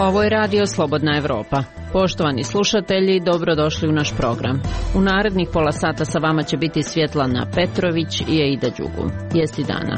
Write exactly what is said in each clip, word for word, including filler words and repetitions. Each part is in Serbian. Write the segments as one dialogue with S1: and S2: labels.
S1: Ovo je Radio Slobodna Evropa. Poštovani slušatelji, dobrodošli u naš program. U narednih pola sata sa vama će biti Svjetlana Petrović i Aida Đugu. Vijesti dana.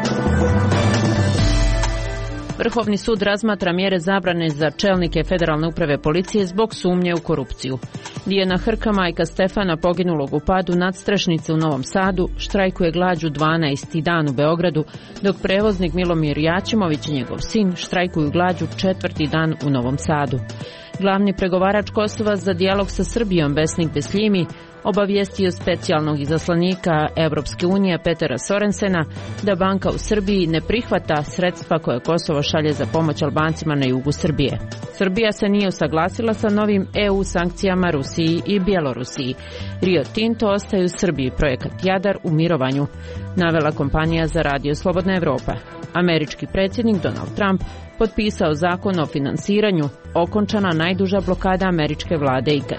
S1: Vrhovni sud razmatra mjere zabrane za čelnike Federalne uprave policije zbog sumnje u korupciju. Dijana Hrka, majka Stefana, poginulog u padu nadstrešnice u Novom Sadu, štrajkuje glađu dvanaesti dan u Beogradu, dok prevoznik Milomir Jačimović i njegov sin štrajkuju glađu četvrti dan u Novom Sadu. Glavni pregovarač Kosova za dijalog sa Srbijom, Besnik Besljimi, obavijestio specijalnog izaslanika Evropske unije Petera Sorensena da banka u Srbiji ne prihvata sredstva koje Kosovo šalje za pomoć Albancima na jugu Srbije. Srbija se nije usaglasila sa novim E U sankcijama Rusiji i Bjelorusiji. Rio Tinto ostaje u Srbiji, projekat Jadar u mirovanju, navela kompanija za Radio Slobodna Evropa. Američki predsjednik Donald Trump potpisao zakon o finansiranju, okončana najduža blokada američke vlade ikad.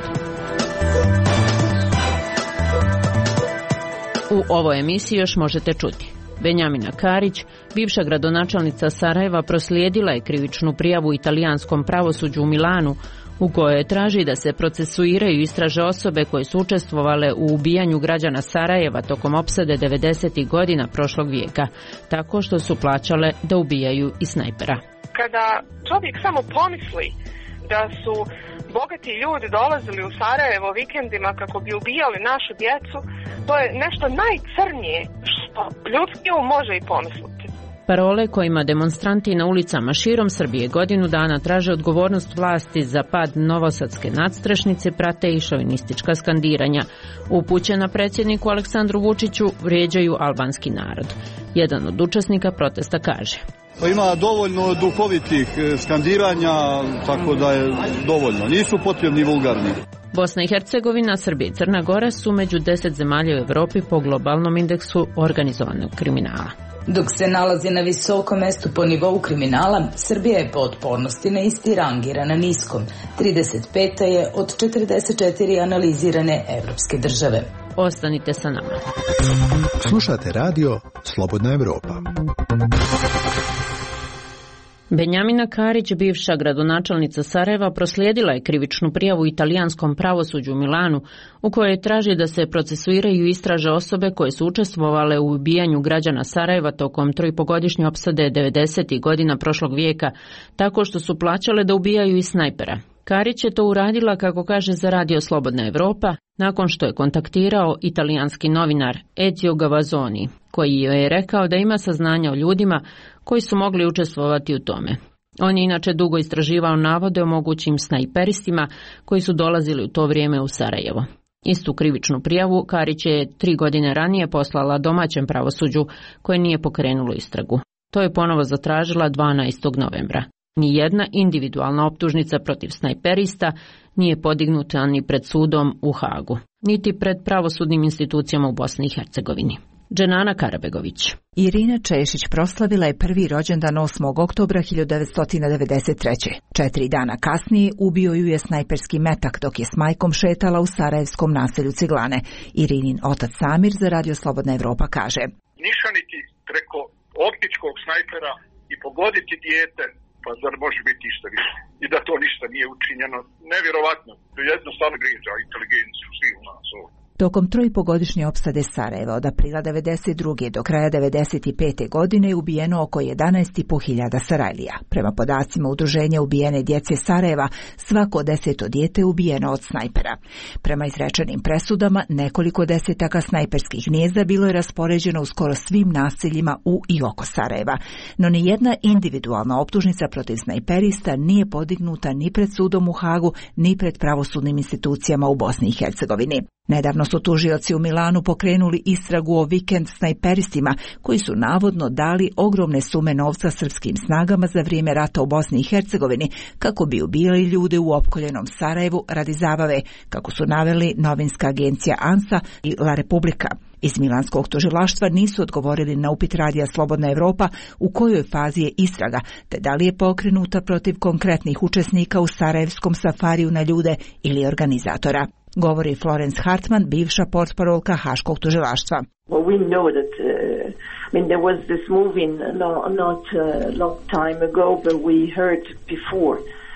S1: U ovoj emisiji još možete čuti. Benjamina Karić, bivša gradonačelnica Sarajeva, proslijedila je krivičnu prijavu italijanskom pravosuđu u Milanu, u kojoj traži da se procesuiraju i istraže osobe koje su učestvovale u ubijanju građana Sarajeva tokom opsade devedesetih godina prošlog vijeka, tako što su plaćale da ubijaju i snajpera.
S2: Kada čovjek samo pomisli da su bogati ljudi dolazili u Sarajevo vikendima kako bi ubijali našu djecu, to je nešto najcrnije što ljudski um može i pomisliti.
S1: Parole kojima demonstranti na ulicama širom Srbije godinu dana traže odgovornost vlasti za pad novosadske nadstrešnice prate i šovinistička skandiranja. Upućena predsjedniku Aleksandru Vučiću vrijeđaju albanski narod. Jedan od učesnika protesta kaže:
S3: Ima dovoljno duhovitih skandiranja, tako da je dovoljno. Nisu potrebni vulgarni.
S1: Bosna i Hercegovina, Srbija i Crna Gora su među deset zemalja u Europi po globalnom indeksu organizovanog kriminala.
S4: Dok se nalazi na visokom mjestu po nivou kriminala, Srbija je po otpornosti na isti rangira na niskom. trideset peta je od četrdeset četiri analizirane evropske države.
S1: Ostanite sa nama.
S5: Slušate radio Slobodna Evropa.
S1: Benjamina Karić, bivša gradonačelnica Sarajeva, proslijedila je krivičnu prijavu italijanskom pravosuđu u Milanu, u kojoj traži da se procesuiraju i istraže osobe koje su učestvovale u ubijanju građana Sarajeva tokom troipogodišnje opsade devedesetih godina prošlog vijeka, tako što su plaćale da ubijaju i snajpera. Karić je to uradila, kako kaže za Radio Slobodna Evropa, nakon što je kontaktirao italijanski novinar Ezio Gavazzoni, koji joj je rekao da ima saznanja o ljudima koji su mogli učestvovati u tome. On je inače dugo istraživao navode o mogućim snajperistima koji su dolazili u to vrijeme u Sarajevo. Istu krivičnu prijavu Karić je tri godine ranije poslala domaćem pravosuđu, koje nije pokrenulo istragu. To je ponovo zatražila dvanaestog novembra. Nijedna individualna optužnica protiv snajperista nije podignuta ni pred sudom u Hagu, niti pred pravosudnim institucijama u Bosni i Hercegovini. Dženana Karabegović.
S6: Irina Češić proslavila je prvi rođendan osmog oktobra hiljadu devetsto devedeset treće. Četiri dana kasnije ubio ju je snajperski metak dok je s majkom šetala u sarajevskom naselju Ciglane. Irinin otac Samir za Radio Slobodna Evropa kaže:
S7: nišaniti preko optičkog snajpera i pogoditi dijete, pa zar može biti ništa više? I da to ništa nije učinjeno. Nevjerovatno. To je jednostavno griža inteligenciju svih u nas ovdje.
S6: Tokom trojpogodišnje opsade Sarajeva od aprila devedeset druge do kraja devedeset pete godine je ubijeno oko jedanaest i po hiljada Sarajlija. Prema podacima Udruženja ubijene djece Sarajeva, svako deseto dijete je ubijeno od snajpera. Prema izrečenim presudama, nekoliko desetaka snajperskih gnijezda bilo je raspoređeno u skoro svim naseljima u i oko Sarajeva. No ni jedna individualna optužnica protiv snajperista nije podignuta ni pred sudom u Hagu, ni pred pravosudnim institucijama u Bosni i Hercegovini. Nedavno su tužioci u Milanu pokrenuli istragu o vikend snajperistima koji su navodno dali ogromne sume novca srpskim snagama za vrijeme rata u Bosni i Hercegovini kako bi ubijali ljude u opkoljenom Sarajevu radi zabave, kako su naveli novinska agencija ANSA i La Republika. Iz milanskog tužilaštva nisu odgovorili na upit Radija Slobodna Evropa u kojoj fazi je istraga, te da li je pokrenuta protiv konkretnih učesnika u sarajevskom safariju na ljude ili organizatora. Govori Florence Hartman, bivša portparolka Haškog tužilaštva.
S8: Well, we know that, uh, I mean, there was this movie no, not a uh, long time ago, but we heard before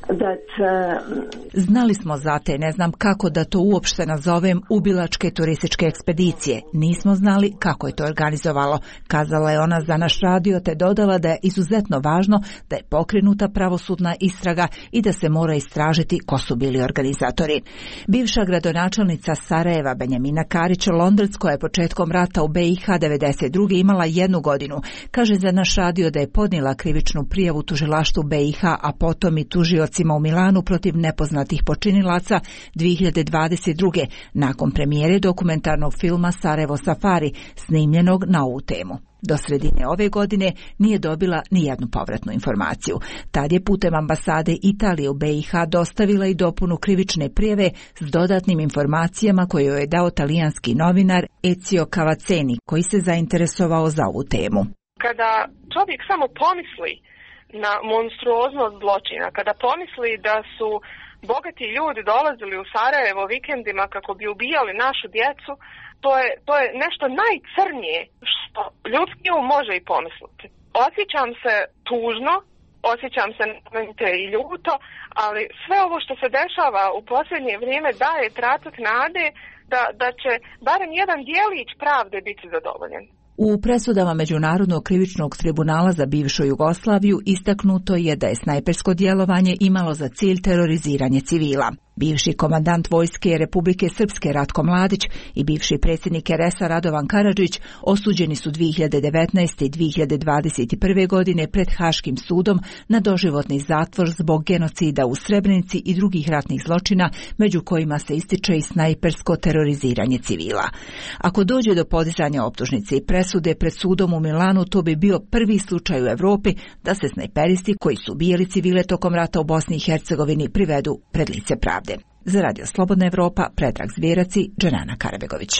S8: that uh,
S6: Znali smo za te, ne znam kako da to uopšte nazovem, ubilačke turističke ekspedicije. Nismo znali kako je to organizovalo, kazala je ona za naš radio, te dodala da je izuzetno važno da je pokrenuta pravosudna istraga i da se mora istražiti ko su bili organizatori. Bivša gradonačelnica Sarajeva Benjamina Karić Londrc, koja je početkom rata u B i H devedeset druge imala jednu godinu, kaže za naš radio da je podnijela krivičnu prijavu tužilaštvu B i H, a potom i tužiocima u Milanu protiv nepoznatih počinilaca dvije hiljade dvadeset druge nakon premijere dokumentarnog filma Sarajevo Safari, snimljenog na ovu temu. Do sredine ove godine nije dobila ni jednu povratnu informaciju. Tad je putem ambasade Italije u B i H dostavila i dopunu krivične prijave s dodatnim informacijama koje joj je dao talijanski novinar Ezio Cavazzeni, koji se zainteresovao za ovu temu.
S2: Kada čovjek samo pomisli na monstruoznost zločina, kada pomisli da su bogati ljudi dolazili u Sarajevo vikendima kako bi ubijali našu djecu, to je, to je nešto najcrnije što ljudski um može i pomisliti. Osjećam se tužno, osjećam se i ljuto, ali sve ovo što se dešava u posljednje vrijeme daje tračak nade da, da će barem jedan dijelić pravde biti zadovoljen.
S6: U presudama Međunarodnog krivičnog tribunala za bivšu Jugoslaviju istaknuto je da je snajpersko djelovanje imalo za cilj teroriziranje civila. Bivši komandant vojske Republike Srpske Ratko Mladić i bivši predsjednik R S-a Radovan Karadžić osuđeni su dvije hiljade devetnaeste i dvije hiljade dvadeset prve. godine pred Haškim sudom na doživotni zatvor zbog genocida u Srebrenici i drugih ratnih zločina, među kojima se ističe i snajpersko teroriziranje civila. Ako dođe do podizanja optužnice i presude pred sudom u Milanu, to bi bio prvi slučaj u Europi da se snajperisti koji su ubijali civile tokom rata u Bosni i Hercegovini privedu pred lice pravde. Za Radio Slobodna Evropa, Predrag Zvijerac i Dženana Karabegović.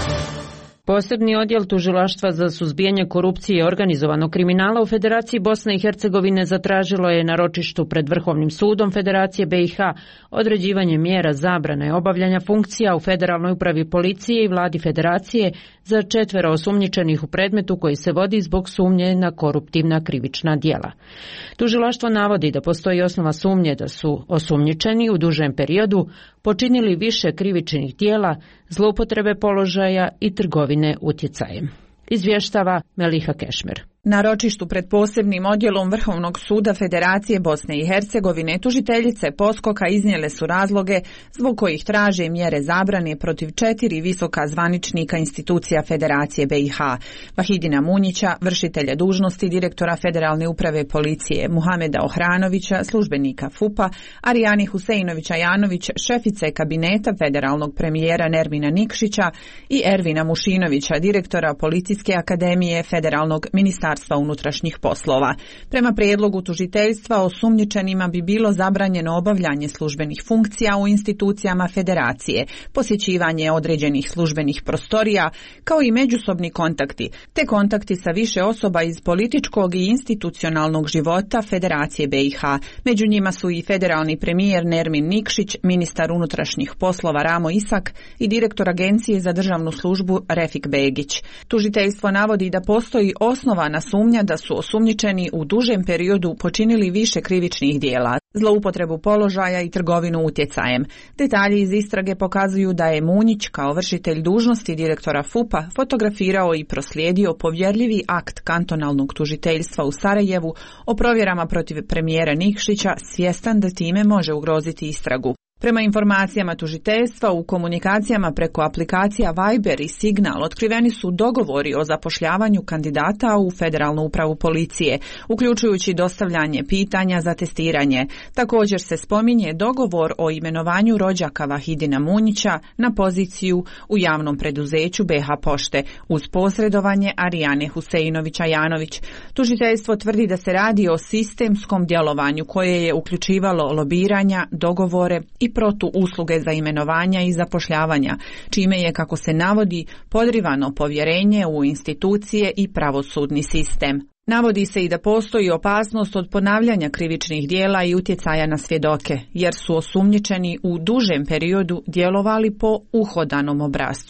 S1: Posebni odjel Tužilaštva za suzbijanje korupcije i organizovanog kriminala u Federaciji Bosne i Hercegovine zatražilo je na ročištu pred Vrhovnim sudom Federacije B i H određivanje mjera zabrane obavljanja funkcija u Federalnoj upravi policije i vladi Federacije za četvero osumnjičenih u predmetu koji se vodi zbog sumnje na koruptivna krivična djela. Tužilaštvo navodi da postoji osnova sumnje da su osumnjičeni u dužem periodu počinili više krivičnih djela, zloupotrebe položaja i trgovine utjecajem. Izvještava Meliha Kešmer.
S9: Na ročištu pred posebnim odjelom Vrhovnog suda Federacije Bosne i Hercegovine tužiteljice Poskoka iznijele su razloge zbog kojih traže mjere zabrane protiv četiri visoka zvaničnika institucija Federacije B i H. Vahidina Munjića, vršitelja dužnosti direktora Federalne uprave policije, Muhameda Ohranovića, službenika F U P-a, Arijani Huseinovića Janović, šefice kabineta federalnog premijera Nermina Nikšića i Ervina Mušinovića, direktora Policijske akademije Federalnog ministarstva unutrašnjih poslova. Prema prijedlogu tužiteljstva osumnjičenima bi bilo zabranjeno obavljanje službenih funkcija u institucijama Federacije, posjećivanje određenih službenih prostorija, kao i međusobni kontakti, te kontakti sa više osoba iz političkog i institucionalnog života Federacije B i H. Među njima su i federalni premijer Nermin Nikšić, ministar unutrašnjih poslova Ramo Isak i direktor Agencije za državnu službu Refik Begić. Tužiteljstvo navodi da postoji osnovana sumnja da su osumnjičeni u dužem periodu počinili više krivičnih djela, zloupotrebu položaja i trgovinu utjecajem. Detalji iz istrage pokazuju da je Munjić kao vršitelj dužnosti direktora F U P-a fotografirao i proslijedio povjerljivi akt kantonalnog tužiteljstva u Sarajevu o provjerama protiv premijera Nikšića, svjestan da time može ugroziti istragu. Prema informacijama tužiteljstva, u komunikacijama preko aplikacija Viber i Signal otkriveni su dogovori o zapošljavanju kandidata u Federalnu upravu policije, uključujući dostavljanje pitanja za testiranje. Također se spominje dogovor o imenovanju rođaka Vahidina Munjića na poziciju u javnom preduzeću B H Pošte, uz posredovanje Arijane Huseinovića Janović. Tužiteljstvo tvrdi da se radi o sistemskom djelovanju koje je uključivalo lobiranja, dogovore i protu usluge za imenovanja i zapošljavanja, čime je, kako se navodi, podrivano povjerenje u institucije i pravosudni sistem. Navodi se i da postoji opasnost od ponavljanja krivičnih djela i utjecaja na svjedoke, jer su osumnjičeni u dužem periodu djelovali po uhodanom obrascu.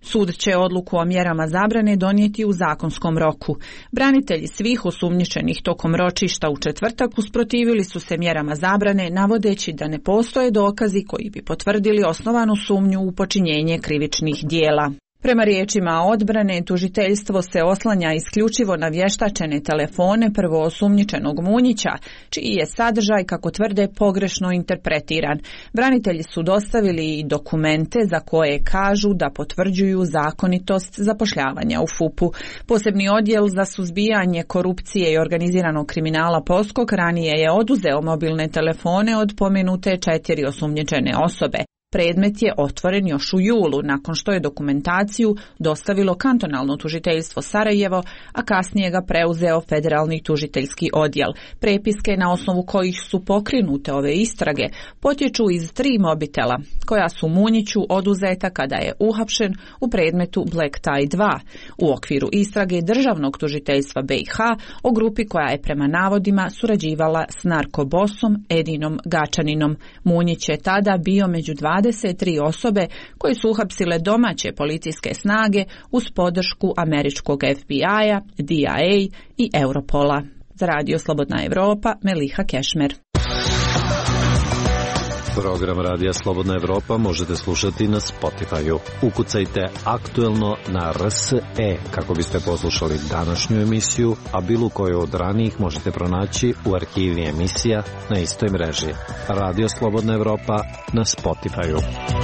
S9: Sud će odluku o mjerama zabrane donijeti u zakonskom roku. Branitelji svih osumnjičenih tokom ročišta u četvrtak usprotivili su se mjerama zabrane, navodeći da ne postoje dokazi koji bi potvrdili osnovanu sumnju u počinjenje krivičnih dijela. Prema riječima odbrane, tužiteljstvo se oslanja isključivo na vještačene telefone prvoosumnjičenog Munjića, čiji je sadržaj, kako tvrde, pogrešno interpretiran. Branitelji su dostavili i dokumente za koje kažu da potvrđuju zakonitost zapošljavanja u F U P-u. Posebni odjel za suzbijanje korupcije i organiziranog kriminala Poskok ranije je oduzeo mobilne telefone od pomenute četiri osumnjičene osobe. Predmet je otvoren još u julu, nakon što je dokumentaciju dostavilo kantonalno tužiteljstvo Sarajevo, a kasnije ga preuzeo federalni tužiteljski odjel. Prepiske na osnovu kojih su pokrenute ove istrage potječu iz tri mobitela, koja su Munjiću oduzeta kada je uhapšen u predmetu Black Tie dva, u okviru istrage državnog tužiteljstva B i H o grupi koja je prema navodima surađivala s narkobosom Edinom Gačaninom. Munjić je tada bio među dvadeset tri osobe koje su uhapsile domaće policijske snage uz podršku američkog F B I-a, D I A i Europola. Za Radio Slobodna Evropa, Meliha Kešmer.
S10: Program Radija Slobodna Evropa možete slušati na Spotify-u. Ukucajte aktuelno na R S E kako biste poslušali današnju emisiju, a bilo koju od ranijih možete pronaći u arhivi emisija na istoj mreži. Radio Slobodna Evropa na Spotify-u.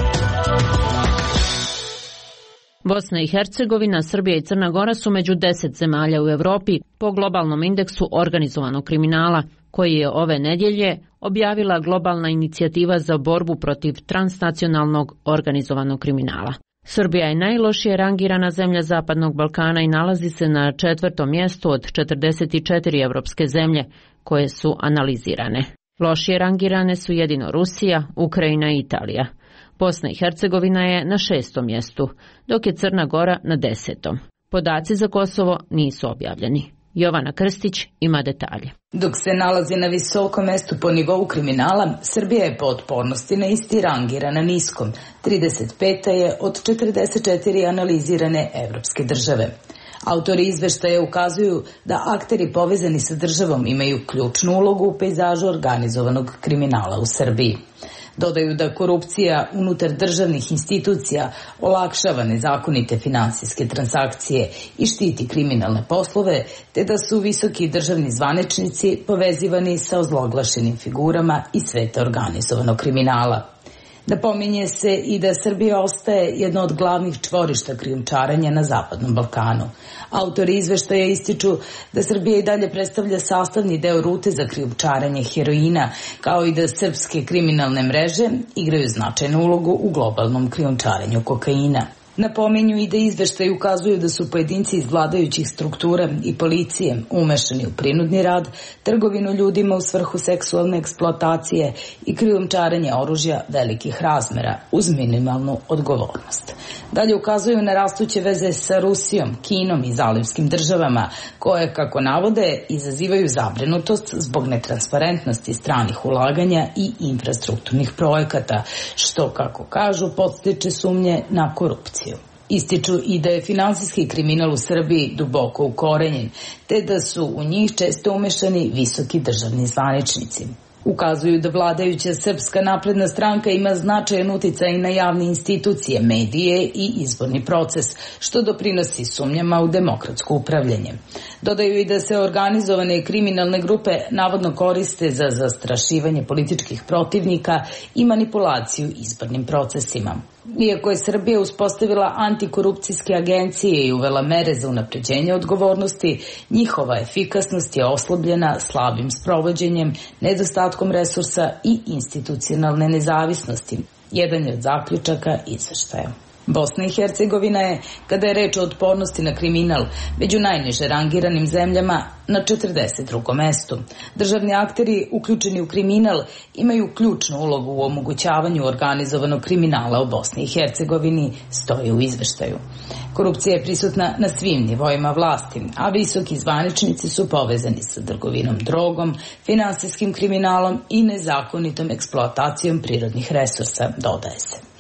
S1: Bosna i Hercegovina, Srbija i Crna Gora su među deset zemalja u Europi po globalnom indeksu organizovanog kriminala, koji je ove nedjelje objavila globalna inicijativa za borbu protiv transnacionalnog organizovanog kriminala. Srbija je najlošije rangirana zemlja Zapadnog Balkana i nalazi se na četvrtom mjestu od četrdeset četiri evropske zemlje koje su analizirane. Lošije rangirane su jedino Rusija, Ukrajina i Italija. Bosna i Hercegovina je na šestom mjestu, dok je Crna Gora na desetom. Podaci za Kosovo nisu objavljeni. Jovana Krstić ima detalje.
S4: Dok se nalazi na visokom mjestu po nivou kriminala, Srbija je po otpornosti na isti rangirana niskom. trideset peta je od četrdeset četiri analizirane evropske države. Autori izveštaja ukazuju da akteri povezani sa državom imaju ključnu ulogu u pejzažu organizovanog kriminala u Srbiji. Dodaju da korupcija unutar državnih institucija olakšava nezakonite finansijske transakcije i štiti kriminalne poslove, te da su visoki državni zvaničnici povezivani sa ozloglašenim figurama iz sveta organizovanog kriminala. Napominje se i da Srbija ostaje jedno od glavnih čvorišta krijumčarenja na Zapadnom Balkanu. Autori izveštaja ističu da Srbija i dalje predstavlja sastavni deo rute za krijumčarenje heroina, kao i da srpske kriminalne mreže igraju značajnu ulogu u globalnom krijumčarenju kokaina. Napominju i da izveštaji ukazuju da su pojedinci iz vladajućih struktura i policije umešani u prinudni rad, trgovinu ljudima u svrhu seksualne eksploatacije i krijumčarenje oružja velikih razmera uz minimalnu odgovornost. Dalje ukazuju na rastuće veze sa Rusijom, Kinom i zalivskim državama, koje, kako navode, izazivaju zabrinutost zbog netransparentnosti stranih ulaganja i infrastrukturnih projekata, što, kako kažu, podstiče sumnje na korupciju. Ističu i da je finansijski kriminal u Srbiji duboko ukorenjen, te da su u njih često umešani visoki državni zvaničnici. Ukazuju da vladajuća Srpska napredna stranka ima značajan uticaj na javne institucije, medije i izborni proces, što doprinosi sumnjama u demokratsko upravljanje. Dodaju i da se organizovane kriminalne grupe navodno koriste za zastrašivanje političkih protivnika i manipulaciju izbornim procesima. Iako je Srbija uspostavila antikorupcijske agencije i uvela mere za unapređenje odgovornosti, njihova efikasnost je oslabljena slabim sprovođenjem, nedostatkom resursa i institucionalne nezavisnosti. Jedan je od zaključaka izveštaja. Bosna i Hercegovina je, kada je reč o otpornosti na kriminal, među najniže rangiranim zemljama na četrdeset drugom mestu. Državni akteri uključeni u kriminal imaju ključnu ulogu u omogućavanju organizovanog kriminala u Bosni i Hercegovini, stoji u izveštaju. Korupcija je prisutna na svim nivoima vlasti, a visoki zvaničnici su povezani sa trgovinom drogom, finansijskim kriminalom i nezakonitom eksploatacijom prirodnih resursa, dodaje se.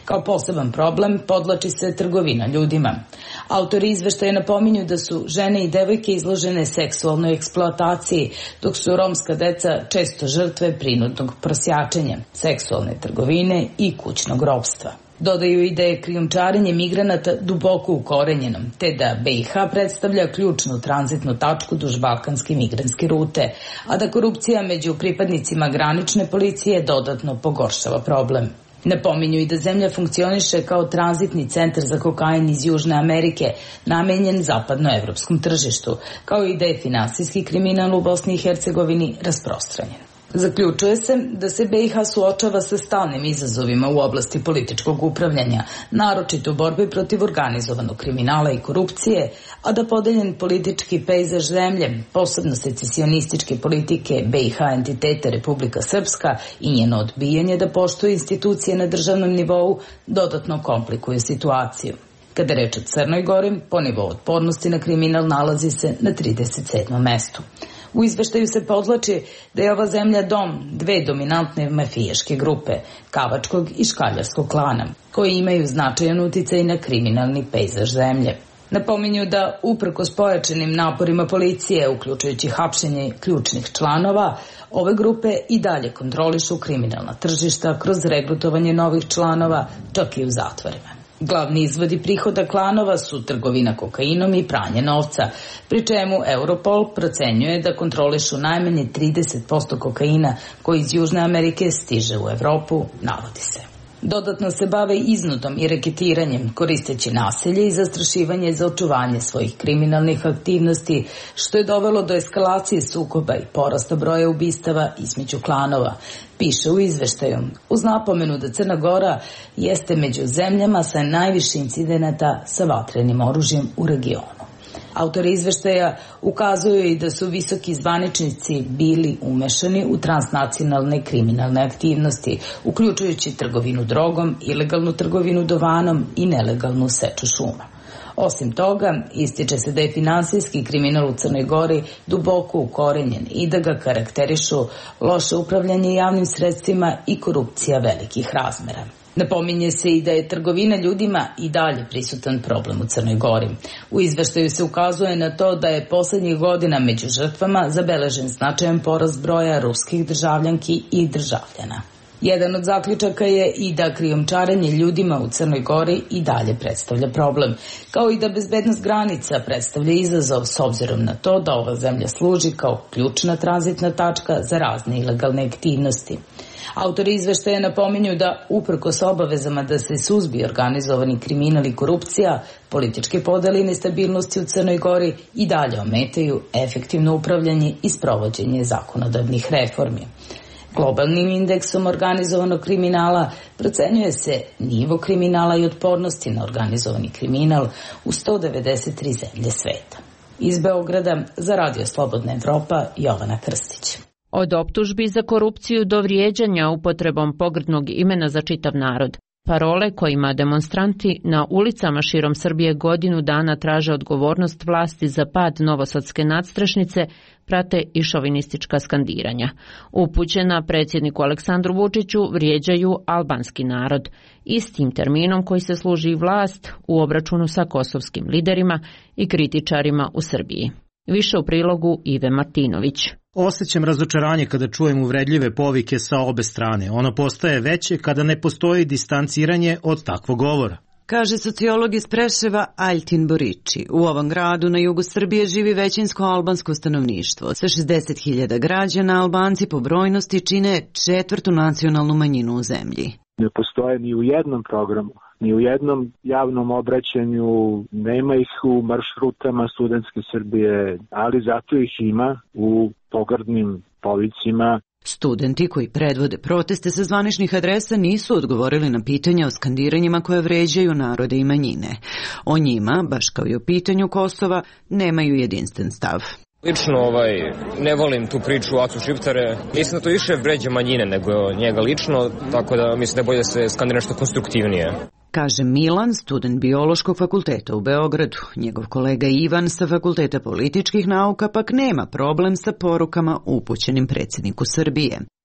S4: Kao poseban problem podlači se trgovina ljudima. Autori izveštaja napominju da su žene i devojke izložene seksualnoj eksploataciji, dok su romska deca često žrtve prinudnog prosjačenja, seksualne trgovine i kućnog ropstva. Dodaju i da je krijumčarenje migranata duboko ukorenjeno, te da B i H predstavlja ključnu tranzitnu tačku duž balkanske migrantske rute, a da korupcija među pripadnicima granične policije dodatno pogoršava problem. Napominju i da zemlja funkcioniše kao tranzitni centar za kokain iz Južne Amerike, namenjen zapadnoevropskom tržištu, kao i da je finansijski kriminal u Bosni i Hercegovini rasprostranjen. Zaključuje se da se B i H suočava sa stalnim izazovima u oblasti političkog upravljanja, naročito u borbi protiv organizovanog kriminala i korupcije, a da podeljen politički pejzaž zemlje, posebno secesionističke politike B i H entiteta Republika Srpska i njeno odbijanje da poštuje institucije na državnom nivou, dodatno komplikuju situaciju. Kada je reč o Crnoj Gori, po nivou otpornosti na kriminal nalazi se na trideset sedmom mestu. U izveštaju se podvlači da je ova zemlja dom dve dominantne mafijaške grupe, Kavačkog i Škaljarskog klana, koji imaju značajan uticaj na kriminalni pejzaž zemlje. Napominju da, uprkos pojačanim naporima policije, uključujući hapšenje ključnih članova, ove grupe i dalje kontrolišu kriminalna tržišta kroz regrutovanje novih članova, čak i u zatvorima. Glavni izvodi prihoda klanova su trgovina kokainom i pranje novca, pri čemu Europol procenjuje da kontrolišu najmanje trideset posto kokaina koji iz Južne Amerike stiže u Evropu, navodi se. Dodatno se bave iznudom i reketiranjem, koristeći nasilje i zastrašivanje za očuvanje svojih kriminalnih aktivnosti, što je dovelo do eskalacije sukoba i porasta broja ubistava između klanova, piše u izveštaju, uz napomenu da Crna Gora jeste među zemljama sa najviše incidenata sa vatrenim oružjem u regionu. Autori izveštaja ukazuju i da su visoki zvaničnici bili umešani u transnacionalne kriminalne aktivnosti, uključujući trgovinu drogom, ilegalnu trgovinu dovanom i nelegalnu seču šuma. Osim toga, ističe se da je finansijski kriminal u Crnoj Gori duboko ukorenjen i da ga karakterišu loše upravljanje javnim sredstvima i korupcija velikih razmera. Napominje se i da je trgovina ljudima i dalje prisutan problem u Crnoj Gori. U izveštaju se ukazuje na to da je poslednjih godina među žrtvama zabeležen značajan porast broja ruskih državljanki i državljana. Jedan od zaključaka je i da krijumčarenje ljudima u Crnoj Gori i dalje predstavlja problem, kao i da bezbednost granica predstavlja izazov s obzirom na to da ova zemlja služi kao ključna tranzitna tačka za razne ilegalne aktivnosti. Autori izveštaja napominju da, uprkos obavezama da se suzbije organizovani kriminal i korupcija, političke podele i nestabilnosti u Crnoj Gori i dalje ometaju efektivno upravljanje i sprovođenje zakonodavnih reformi. Globalnim indeksom organizovanog kriminala procenjuje se nivo kriminala i otpornosti na organizovani kriminal u sto devedeset tri zemlje sveta. Iz Beograda za Radio Slobodna Evropa, Jovana Krstić.
S1: Od optužbi za korupciju do vrijeđanja upotrebom pogrdnog imena za čitav narod. Parole kojima demonstranti na ulicama širom Srbije godinu dana traže odgovornost vlasti za pad novosadske nadstrešnice prate i šovinistička skandiranja. Upućena predsjedniku Aleksandru Vučiću vrijeđaju albanski narod, istim terminom koji se služi vlast u obračunu sa kosovskim liderima i kritičarima u Srbiji. Više u prilogu Ive Martinović.
S11: Osjećam razočaranje kada čujem uvredljive povike sa obe strane. Ono postaje veće kada ne postoji distanciranje od takvog govora.
S12: Kaže sociolog iz Preševa Aljtin Borići. U ovom gradu na jugu Srbije živi većinsko albansko stanovništvo. Sa šezdeset hiljada građana Albanci po brojnosti čine četvrtu nacionalnu manjinu u zemlji.
S13: Ne postoje ni u jednom programu, ni u jednom javnom obraćanju, nema ih u maršrutama studentske Srbije, ali zato ih ima u pogrdnim povicima.
S12: Studenti koji predvode proteste sa zvaničnih adresa nisu odgovorili na pitanja o skandiranjima koje vređaju narode i manjine. O njima, baš kao i o pitanju Kosova, nemaju jedinstven stav.
S14: Lično ovaj, ne volim tu priču o Aksu Šiptare. Mislim da to više vređa manjine nego njega lično, tako da mislim da je bolje da se skandira nešto konstruktivnije.
S12: Kaže Milan, student biološkog fakulteta u Beogradu. Njegov kolega Ivan sa fakulteta političkih nauka pak nema problem sa porukama upućenim predsjedniku Srbije.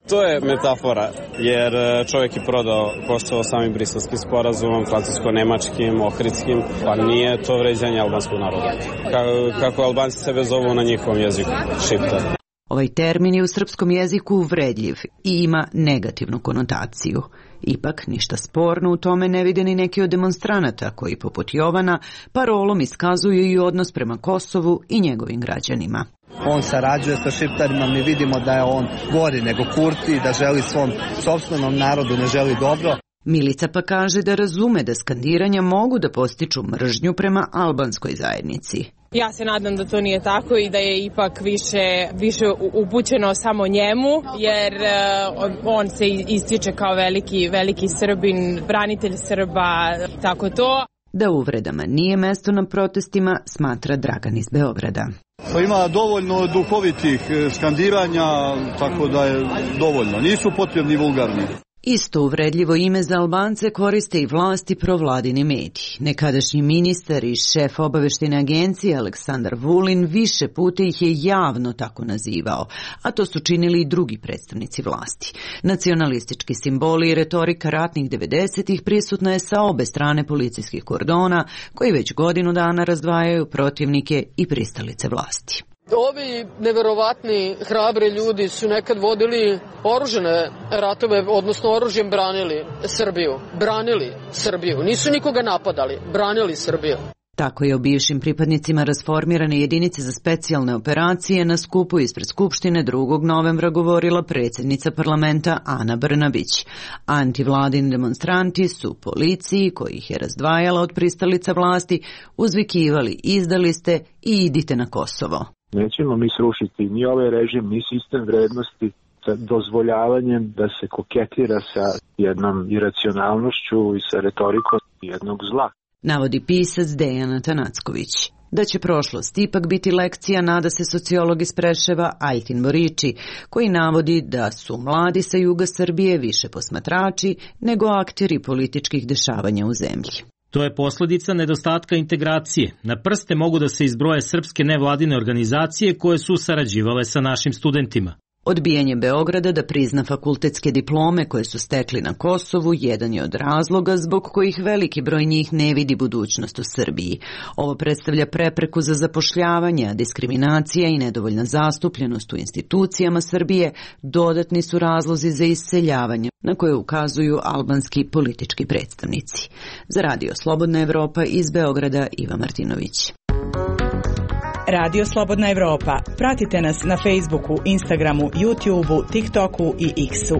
S15: To je metafora, jer čovjek je prodao Kosovo samim briselskim sporazumom, francusko-nemačkim, ohridskim, pa nije to vređanje albanskog naroda. Kako, kako Albanci sebe zovu na njihovom jeziku, šiptar.
S12: Ovaj termin je u srpskom jeziku uvredljiv i ima negativnu konotaciju. Ipak, ništa sporno u tome ne vide ni neki od demonstranata koji, poput Jovana, parolom iskazuju i odnos prema Kosovu i njegovim građanima.
S16: On sarađuje sa šiptarima, mi vidimo da je on gori nego Kurti, da želi svom sopstvenom narodu, ne želi dobro.
S12: Milica pa kaže da razume da skandiranja mogu da postiču mržnju prema albanskoj zajednici.
S17: Ja se nadam da to nije tako i da je ipak više, više upućeno samo njemu, jer uh, on se ističe kao veliki, veliki Srbin, branitelj Srba, tako to.
S12: Da uvredama nije mesto na protestima, smatra Dragan iz Beograda.
S3: Pa ima dovoljno duhovitih skandiranja, tako da je dovoljno. Nisu potrebni vulgarni.
S12: Isto uvredljivo ime za Albance koriste i vlasti provladini mediji. Nekadašnji ministar i šef obaveštene agencije Aleksandar Vulin više puta ih je javno tako nazivao, a to su činili i drugi predstavnici vlasti. Nacionalistički simboli i retorika ratnih devedesetih prisutna je sa obe strane policijskih kordona, koji već godinu dana razdvajaju protivnike i pristalice vlasti.
S18: Ovi neverovatni, hrabri ljudi su nekad vodili oružane ratove, odnosno oružjem branili Srbiju. Branili Srbiju. Nisu nikoga napadali, branili Srbiju.
S12: Tako je o bivšim pripadnicima rasformirane jedinice za specijalne operacije na skupu ispred Skupštine drugog novembra govorila predsjednica parlamenta Ana Brnabić. Antivladini demonstranti su policiji, koji ih je razdvajala od pristalica vlasti, uzvikivali izdali ste i idite na Kosovo.
S13: Nećemo mi srušiti ni ovaj režim, ni sistem vrednosti sa dozvoljavanjem da se koketira sa jednom iracionalnošću i sa retorikom jednog zla.
S12: Navodi pisac Dejan Atanacković. Da će prošlost ipak biti lekcija, nada se sociolog iz Preševa Aljtin Borići, koji navodi da su mladi sa juga Srbije više posmatrači nego akteri političkih dešavanja u zemlji.
S11: To je posljedica nedostatka integracije. Na prste mogu da se izbroje srpske nevladine organizacije koje su sarađivale sa našim studentima.
S12: Odbijanje Beograda da prizna fakultetske diplome koje su stekli na Kosovu jedan je od razloga zbog kojih veliki broj njih ne vidi budućnost u Srbiji. Ovo predstavlja prepreku za zapošljavanje, a diskriminacija i nedovoljna zastupljenost u institucijama Srbije dodatni su razlozi za iseljavanje na koje ukazuju albanski politički predstavnici. Za Radio Slobodna Evropa iz Beograda Iva Martinović.
S19: Radio Slobodna Evropa. Pratite nas na Facebooku, Instagramu, YouTubeu, TikToku i X-u.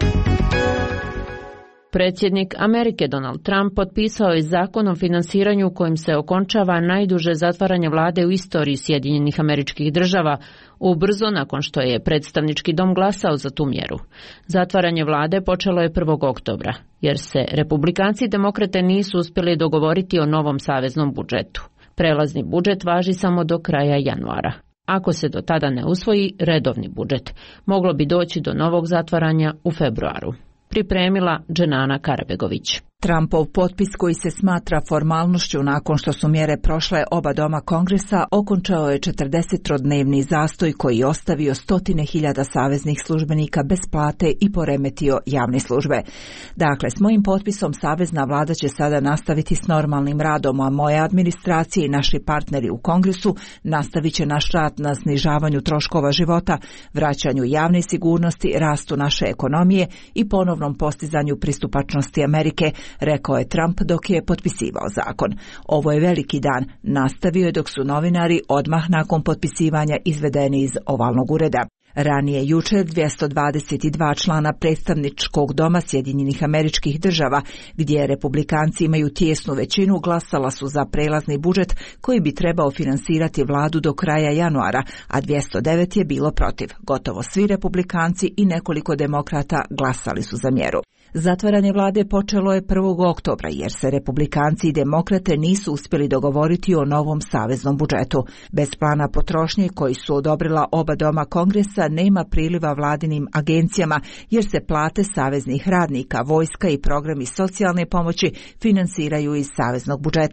S1: Predsjednik Amerike Donald Trump potpisao je zakon o finansiranju kojim se okončava najduže zatvaranje vlade u istoriji Sjedinjenih Američkih Država, ubrzo nakon što je predstavnički dom glasao za tu mjeru. Zatvaranje vlade počelo je prvog oktobra, jer se republikanci i demokrate nisu uspjeli dogovoriti o novom saveznom budžetu. Prelazni budžet važi samo do kraja januara. Ako se do tada ne usvoji redovni budžet, moglo bi doći do novog zatvaranja u februaru. Pripremila Dženana Karabegović.
S6: Trumpov potpis, koji se smatra formalnošću nakon što su mjere prošle oba doma Kongresa, okončao je četrdesetrodnevni zastoj koji je ostavio stotine hiljada saveznih službenika bez plate i poremetio javne službe. Dakle, s mojim potpisom savezna vlada će sada nastaviti s normalnim radom, a moja administracija i naši partneri u Kongresu nastavit će naš rad na snižavanju troškova života, vraćanju javne sigurnosti, rastu naše ekonomije i ponovnom postizanju pristupačnosti Amerike, rekao je Trump dok je potpisivao zakon. Ovo je veliki dan, nastavio je dok su novinari odmah nakon potpisivanja izvedeni iz ovalnog ureda. Ranije jučer dvjesto dvadeset dva člana predstavničkog doma Sjedinjenih Američkih Država, gdje republikanci imaju tijesnu većinu, glasala su za prelazni budžet koji bi trebao finansirati vladu do kraja januara, a dvjesto devet je bilo protiv. Gotovo svi republikanci i nekoliko demokrata glasali su za mjeru. Zatvaranje vlade počelo je prvog oktobra jer se republikanci i demokrate nisu uspjeli dogovoriti o novom saveznom budžetu. Bez plana potrošnje koji su odobrila oba doma Kongresa nema priliva vladinim agencijama jer se plate saveznih radnika, vojska i programi socijalne pomoći finansiraju iz saveznog budžeta.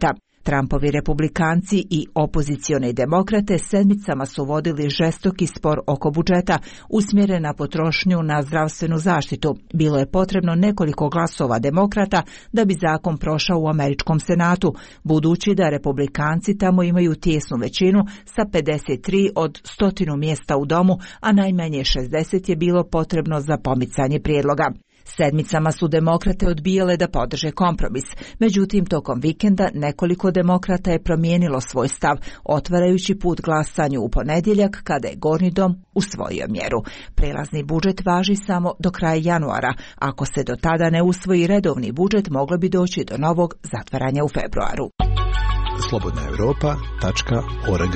S6: Trumpovi republikanci i opozicione demokrate sedmicama su vodili žestoki spor oko budžeta usmjeren na potrošnju na zdravstvenu zaštitu. Bilo je potrebno nekoliko glasova demokrata da bi zakon prošao u američkom senatu, budući da republikanci tamo imaju tijesnu većinu sa pedeset tri od stotinu mjesta u domu, a najmanje šezdeset je bilo potrebno za pomicanje prijedloga. Sedmicama su demokrate odbijale da podrže kompromis, međutim tokom vikenda nekoliko demokrata je promijenilo svoj stav, otvarajući put glasanju u ponedjeljak kada je Gornji dom usvojio mjeru. Prelazni budžet važi samo do kraja januara. Ako se do tada ne usvoji redovni budžet, moglo bi doći do novog zatvaranja u februaru.
S5: slobodna europa tačka org.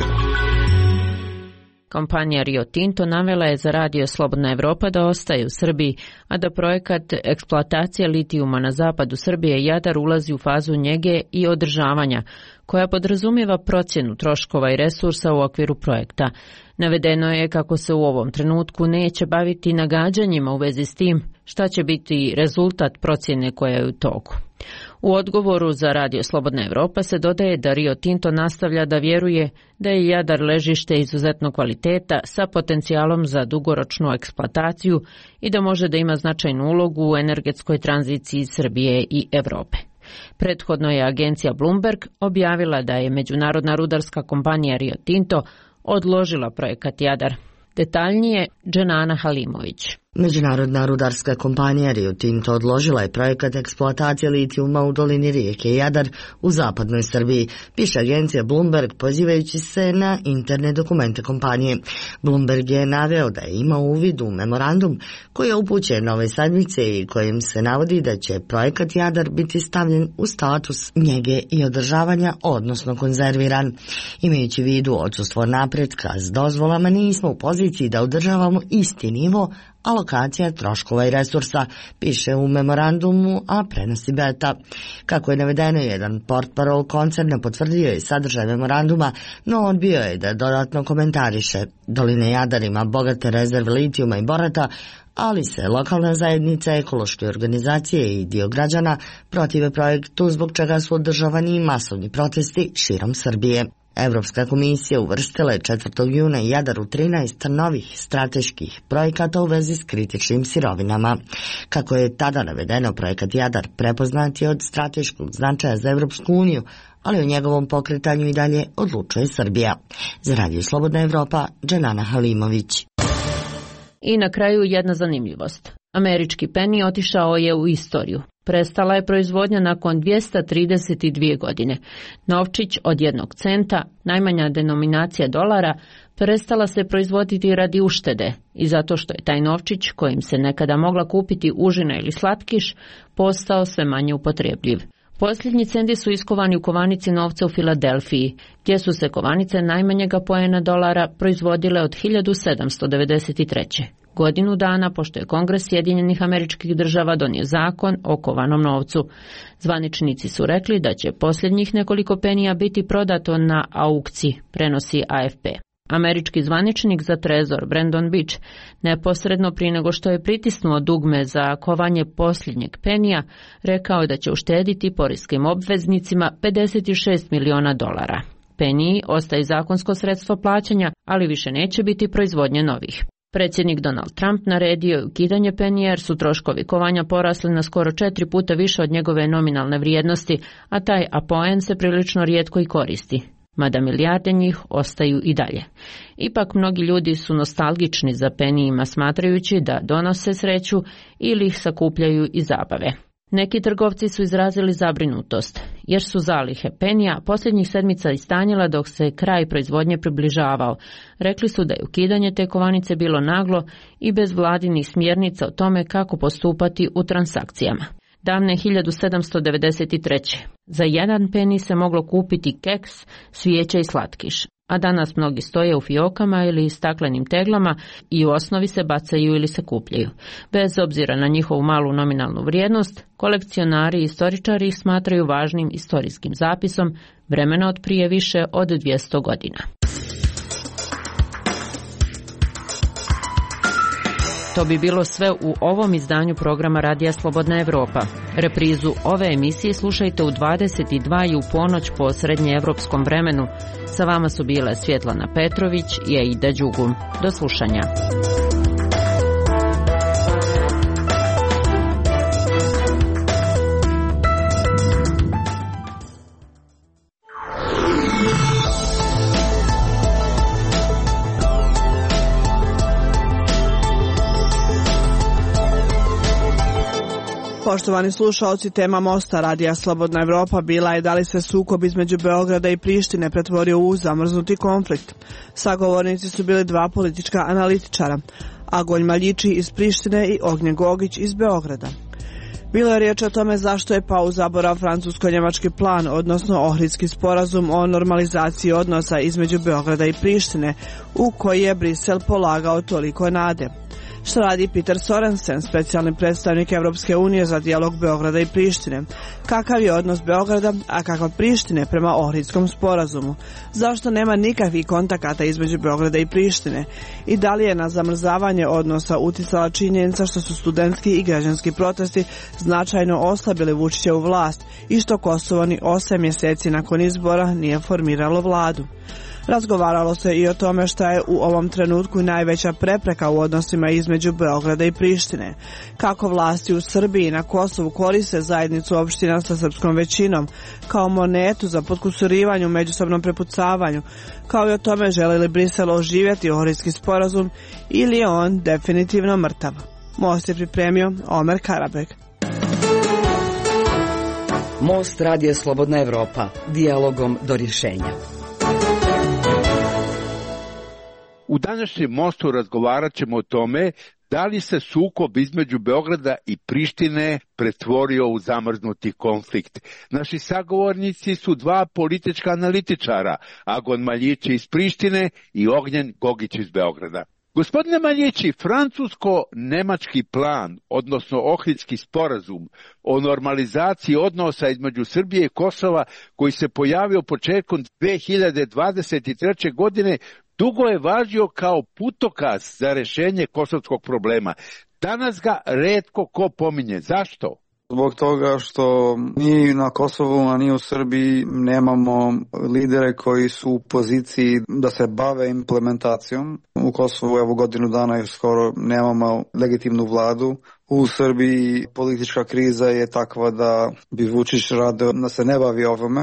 S1: Kompanija Rio Tinto navela je za radio Slobodna Evropa da ostaje u Srbiji, a da projekat eksploatacije litijuma na zapadu Srbije Jadar ulazi u fazu njege i održavanja, koja podrazumijeva procjenu troškova i resursa u okviru projekta. Navedeno je kako se u ovom trenutku neće baviti nagađanjima u vezi s tim šta će biti rezultat procjene koja je u toku. U odgovoru za radio Slobodna Evropa se dodaje da Rio Tinto nastavlja da vjeruje da je Jadar ležište izuzetno kvaliteta sa potencijalom za dugoročnu eksploataciju i da može da ima značajnu ulogu u energetskoj tranziciji Srbije i Evrope. Prethodno je agencija Bloomberg objavila da je međunarodna rudarska kompanija Rio Tinto odložila projekat Jadar. Detaljnije Dženana Halimović.
S20: Međunarodna rudarska kompanija Rio Tinto odložila je projekat eksploatacije litijuma u dolini rijeke Jadar u zapadnoj Srbiji, piše agencija Bloomberg pozivajući se na interne dokumente kompanije. Bloomberg je naveo da je imao uvid u memorandum koji je upućen ove sedmice i kojim se navodi da će projekat Jadar biti stavljen u status njege i održavanja, odnosno konzerviran. Imajući vidu odsustvo napretka s dozvolama, nismo u poziciji da održavamo isti nivo alokacija troškova i resursa, piše u memorandumu, a prenosi Beta. Kako je navedeno, jedan portparol koncerna potvrdio je sadržaj memoranduma, no odbio je da dodatno komentariše. Doline Jadar ima bogate rezerve litijuma i borata, ali se lokalna zajednica, ekološke organizacije i dio građana protive projektu, zbog čega su održavani masovni protesti širom Srbije. Evropska komisija uvrstila je četvrtog juna Jadar u trinaest novih strateških projekata u vezi s kritičnim sirovinama. Kako je tada navedeno, projekat Jadar prepoznat je od strateškog značaja za Evropsku uniju, ali o njegovom pokretanju i dalje odlučuje Srbija. Za radio Slobodna Evropa, Dženana Halimović.
S1: I na kraju jedna zanimljivost. Američki peni otišao je u istoriju. Prestala je proizvodnja nakon dvjesto trideset dvije godine. Novčić od jednog centa, najmanja denominacija dolara, prestala se proizvoditi radi uštede i zato što je taj novčić, kojim se nekada mogla kupiti užina ili slatkiš, postao sve manje upotrebljiv. Posljednji centi su iskovani u kovanici novca u Filadelfiji, gdje su se kovanice najmanjega poena dolara proizvodile od hiljadu sedamsto devedeset treće. Godinu dana pošto je Kongres Sjedinjenih Američkih Država donio zakon o kovanom novcu. Zvaničnici su rekli da će posljednjih nekoliko penija biti prodato na aukciji, prenosi A F P. Američki zvaničnik za trezor Brandon Beach neposredno prije nego što je pritisnuo dugme za kovanje posljednjeg penija, rekao je da će uštediti poreskim obveznicima pedeset šest miliona dolara. Peniji ostaju zakonsko sredstvo plaćanja, ali više neće biti proizvodnje novih. Predsjednik Donald Trump naredio je ukidanje penija jer su troškovi kovanja porasli na skoro četiri puta više od njegove nominalne vrijednosti, a taj apoen se prilično rijetko i koristi, mada milijarde njih ostaju i dalje. Ipak mnogi ljudi su nostalgični za penijima, smatrajući da donose sreću ili ih sakupljaju iz zabave. Neki trgovci su izrazili zabrinutost, jer su zalihe penija posljednjih sedmica istanjila dok se kraj proizvodnje približavao. Rekli su da je ukidanje te kovanice bilo naglo i bez vladinih smjernica o tome kako postupati u transakcijama. Davne hiljadu sedamsto devedeset treće za jedan peni se moglo kupiti keks, svijeće i slatkiš, a danas mnogi stoje u fiokama ili staklenim teglama i u osnovi se bacaju ili se kupljaju. Bez obzira na njihovu malu nominalnu vrijednost, kolekcionari i istoričari ih smatraju važnim istorijskim zapisom vremena od prije više od dvjesto godina. To bi bilo sve u ovom izdanju programa Radija Slobodna Evropa. Reprizu ove emisije slušajte u dvadeset i dva i u ponoć po srednjeevropskom vremenu. Sa vama su bile Svjetlana Petrović i Aida Đugum. Do slušanja.
S21: Poštovani slušalci, tema Mosta Radija Slobodna Evropa bila je da li se sukob između Beograda i Prištine pretvorio u zamrznuti konflikt. Sagovornici su bili dva politička analitičara, Agonj Maljiči iz Prištine i Ognjen Gogić iz Beograda. Bilo je riječ o tome zašto je pao u zaborav francusko-njemački plan, odnosno Ohridski sporazum o normalizaciji odnosa između Beograda i Prištine, u koji je Brisel polagao toliko nade. Što radi Peter Sorensen, specijalni predstavnik Evropske unije za dijalog Beograda i Prištine? Kakav je odnos Beograda, a kakav Prištine prema Ohridskom sporazumu? Zašto nema nikakvih kontakata između Beograda i Prištine? I da li je na zamrzavanje odnosa uticala činjenica što su studentski i građanski protesti značajno oslabili Vučićevu vlast i što Kosovo ni osam mjeseci nakon izbora nije formiralo vladu? Razgovaralo se i o tome šta je u ovom trenutku najveća prepreka u odnosima između Beograda i Prištine. Kako vlasti u Srbiji i na Kosovu koriste zajednicu opština sa srpskom većinom kao monetu za potkusurivanje u međusobnom prepucavanju, kao i o tome želi li Brisel oživjeti Ohridski sporazum ili je on definitivno mrtav. Most je pripremio Omer Karabek.
S22: Most Radija Slobodna Evropa, dijalogom do rješenja.
S23: U današnjem Mostu razgovarat ćemo o tome da li se sukob između Beograda i Prištine pretvorio u zamrznuti konflikt. Naši sagovornici su dva politička analitičara, Agon Maljiči iz Prištine i Ognjen Gogić iz Beograda. Gospodine Maljiči, francusko-nemački plan, odnosno Ohridski sporazum o normalizaciji odnosa između Srbije i Kosova, koji se pojavio početkom dve hiljade dvadeset treće. godine, dugo je važio kao putokaz za rješenje kosovskog problema. Danas ga retko ko pominje. Zašto?
S24: Zbog toga što ni na Kosovu, a ni u Srbiji nemamo lidere koji su u poziciji da se bave implementacijom. U Kosovu evo godinu dana još skoro nemamo legitimnu vladu. U Srbiji politička kriza je takva da bi Vučić radio da se ne bavi ovome,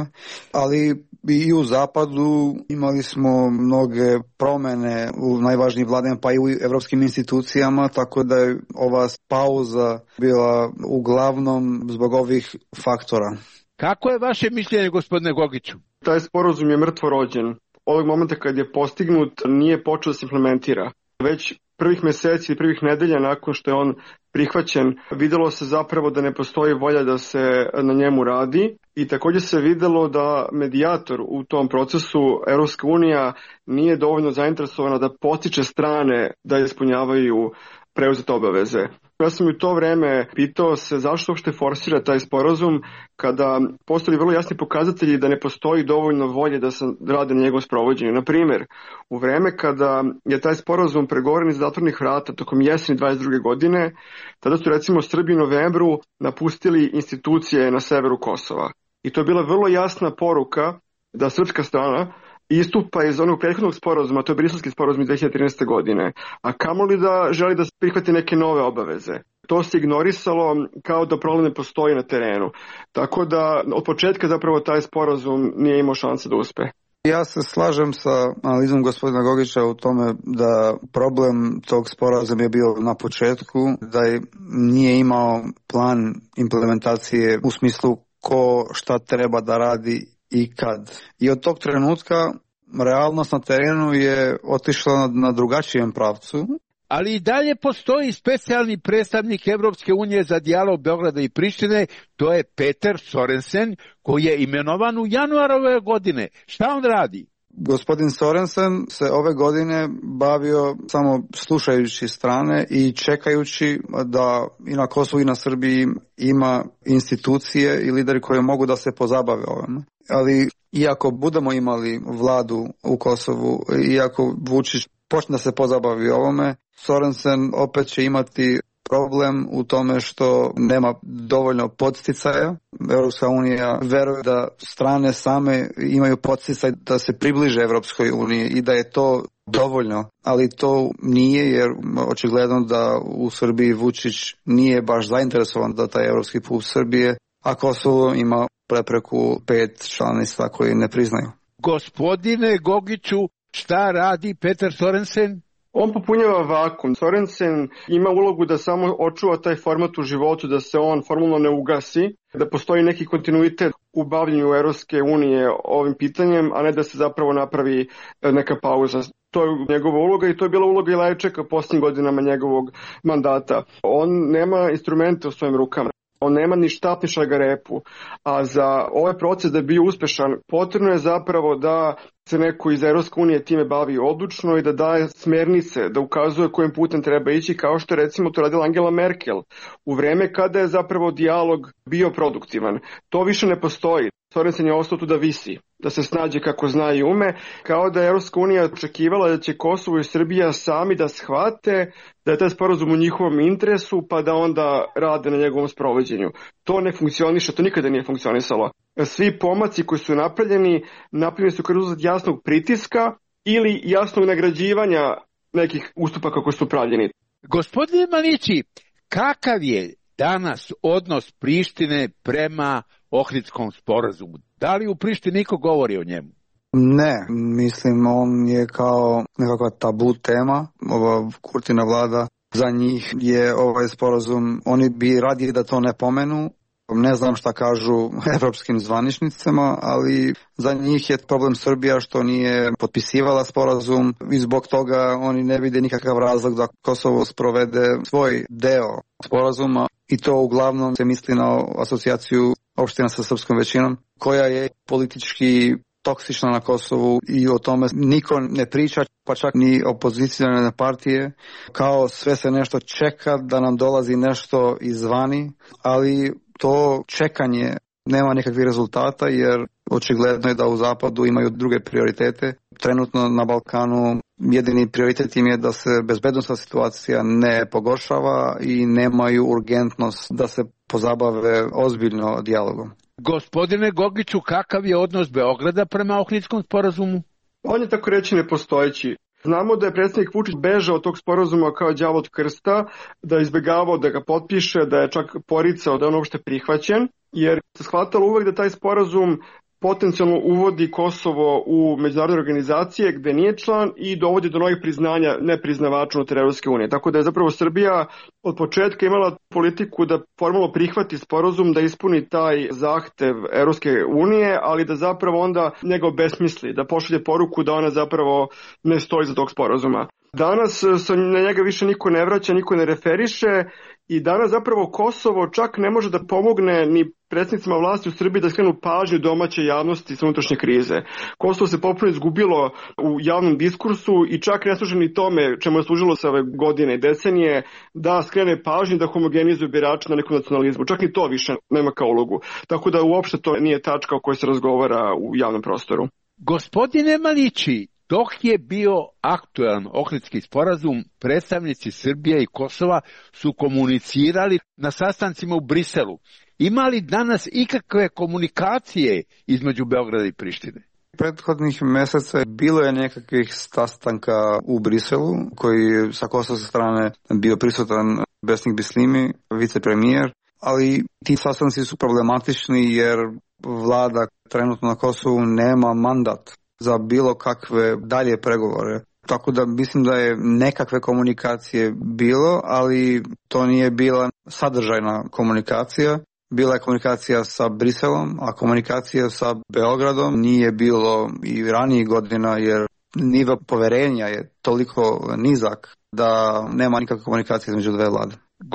S24: ali i u Zapadu imali smo mnoge promjene u najvažnijim vladama pa i u evropskim institucijama, tako da je ova pauza bila uglavnom zbog ovih faktora.
S23: Kako je vaše mišljenje, gospodine Gogiću?
S25: Taj sporazum je mrtvo rođen. Ovog momenta kad je postignut nije počeo da se implementira. Već prvih mjeseci i prvih nedelja nakon što je on prihvaćen, vidjelo se zapravo da ne postoji volja da se na njemu radi i također se vidjelo da medijator u tom procesu, Europska unija, nije dovoljno zainteresovana da potiče strane da ispunjavaju preuzete obaveze. Ja sam u to vreme pitao se zašto uopšte forsira taj sporazum kada postoji vrlo jasni pokazatelji da ne postoji dovoljno volje da se rade na njegovom sprovođenju. Na primjer, u vreme kada je taj sporazum pregovoren iz zatvornih vrata tokom jeseni dvadeset druge. godine, tada su recimo Srbi u novembru napustili institucije na severu Kosova. I to je bila vrlo jasna poruka da srpska strana istupa iz onog prethodnog sporazuma, to je Briselski sporazum iz dve hiljade trinaeste. godine, a kamoli da želi da prihvati neke nove obaveze. To se ignorisalo kao da problem ne postoji na terenu. Tako da od početka zapravo taj sporazum nije imao šanse da uspe.
S24: Ja se slažem sa analizom gospodina Gogića u tome da problem tog sporazuma je bio na početku, da je nije imao plan implementacije u smislu ko šta treba da radi i kad. I od tog trenutka realnost na terenu je otišla na, na drugačijem pravcu.
S23: Ali i dalje postoji specijalni predstavnik Evropske unije za dijalog Beograda i Prištine, to je Peter Sorensen, koji je imenovan u januaru ove godine. Šta on radi?
S24: Gospodin Sorensen se ove godine bavio samo slušajući strane i čekajući da i na Kosovu i na Srbiji ima institucije i lideri koji mogu da se pozabave ovome. Ali iako budemo imali vladu u Kosovu, iako Vučić počne da se pozabavi ovome, Sorensen opet će imati problem u tome što nema dovoljno podsticaja. Evropska unija veruje da strane same imaju podsticaj da se približe Evropskoj uniji i da je to dovoljno, ali to nije, jer očigledno da u Srbiji Vučić nije baš zainteresovan da taj evropski put Srbije, a Kosovo ima prepreku pet članica koji ne priznaju.
S23: Gospodine Gogiću, šta radi Petar Sorensen?
S25: On popunjava vakum. Sorensen ima ulogu da samo očuva taj format u životu, da se on formalno ne ugasi, da postoji neki kontinuitet u bavljenju Evropske unije ovim pitanjem, a ne da se zapravo napravi neka pauza. To je njegova uloga i to je bila uloga i Lajčeka posljednjim godinama njegovog mandata. On nema instrumente u svojim rukama. On nema ni štap ni šargarepu, a za ovaj proces da je bio uspešan potrebno je zapravo da se neko iz Evropske unije time bavi odlučno i da daje smernice, da ukazuje kojim putem treba ići, kao što je recimo to radila Angela Merkel u vreme kada je zapravo dijalog bio produktivan. To više ne postoji. Sorensen je ostao tu da visi, da se snađe kako zna i ume, kao da je Evropska unija očekivala da će Kosovo i Srbija sami da shvate da je taj sporazum u njihovom interesu, pa da onda rade na njegovom sprovođenju. To ne funkcioniše, to nikada nije funkcionisalo. Svi pomaci koji su napravljeni, napravljeni su kao rezultat jasnog pritiska ili jasnog nagrađivanja nekih ustupaka koji su pravljeni.
S23: Gospodine Manići, kakav je danas odnos Prištine prema Ohridskom sporazumu? Da li u Prištini niko govori o njemu?
S24: Ne, mislim on je kao nekakva tabu tema, ova Kurtina vlada, za njih je ovaj sporazum, oni bi radili da to ne pomenu. Ne znam šta kažu evropskim zvaničnicama, ali za njih je problem Srbija što nije potpisivala sporazum i zbog toga oni ne vide nikakav razlog da Kosovo sprovede svoj deo sporazuma i to uglavnom se misli na asocijaciju opština sa srpskom većinom koja je politički toksična na Kosovu i o tome niko ne priča, pa čak ni opozicijone partije, kao sve se nešto čeka da nam dolazi nešto izvani, ali to čekanje nema nikakvih rezultata jer očigledno je da u Zapadu imaju druge prioritete. Trenutno na Balkanu jedini prioritet im je da se bezbednosna situacija ne pogoršava i nemaju urgentnost da se pozabave ozbiljno dijalogom.
S23: Gospodine Gogiću, kakav je odnos Beograda prema Ohridskom sporazumu?
S25: On je tako reći nepostojeći. Znamo da je predsjednik Vučić bežao od tog sporazuma kao đavo od krsta, da je izbegavao da ga potpiše, da je čak poricao da je on uopšte prihvaćen, jer se shvatalo uvek da taj sporazum potencijalno uvodi Kosovo u međunarodne organizacije gde nije član i dovodi do novih priznanja nepriznavača unutar Evropske unije. Tako da je zapravo Srbija od početka imala politiku da formalno prihvati sporazum, da ispuni taj zahtev Evropske unije, ali da zapravo onda njega obesmisli, da pošalje poruku da ona zapravo ne stoji za tog sporazuma. Danas se na njega više niko ne vraća, niko ne referiše i danas zapravo Kosovo čak ne može da pomogne ni predsjednicima vlasti u Srbiji da skrenu pažnju domaće javnosti sa unutrašnje krize. Kosovo se potpuno izgubilo u javnom diskursu i čak ne služi ni tome čemu je služilo se ove godine i decenije da skrene pažnju da homogenizuje birače na nekom nacionalizmu. Čak ni to više nema kao ulogu. Tako da uopšte to nije tačka o kojoj se razgovara u javnom prostoru.
S23: Gospodine Manići, dok je bio aktualan Ohridski sporazum, predstavnici Srbije i Kosova su komunicirali na sastancima u Briselu. Ima li danas ikakve komunikacije između Beograda i Prištine?
S24: Prethodnih meseca bilo je nekakvih sastanka u Briselu, koji sa kosovske strane bio prisutan Besnik Bislimi, vicepremijer, ali ti sastanci su problematični jer vlada trenutno na Kosovu nema mandat za bilo kakve dalje pregovore. Tako da mislim da je nekakve komunikacije bilo, ali to nije bila sadržajna komunikacija. Bila je komunikacija sa Briselom, a komunikacija sa Beogradom nije bilo i ranijih godina jer nivo poverenja je toliko nizak da nema nikakve komunikacije između dve vlade.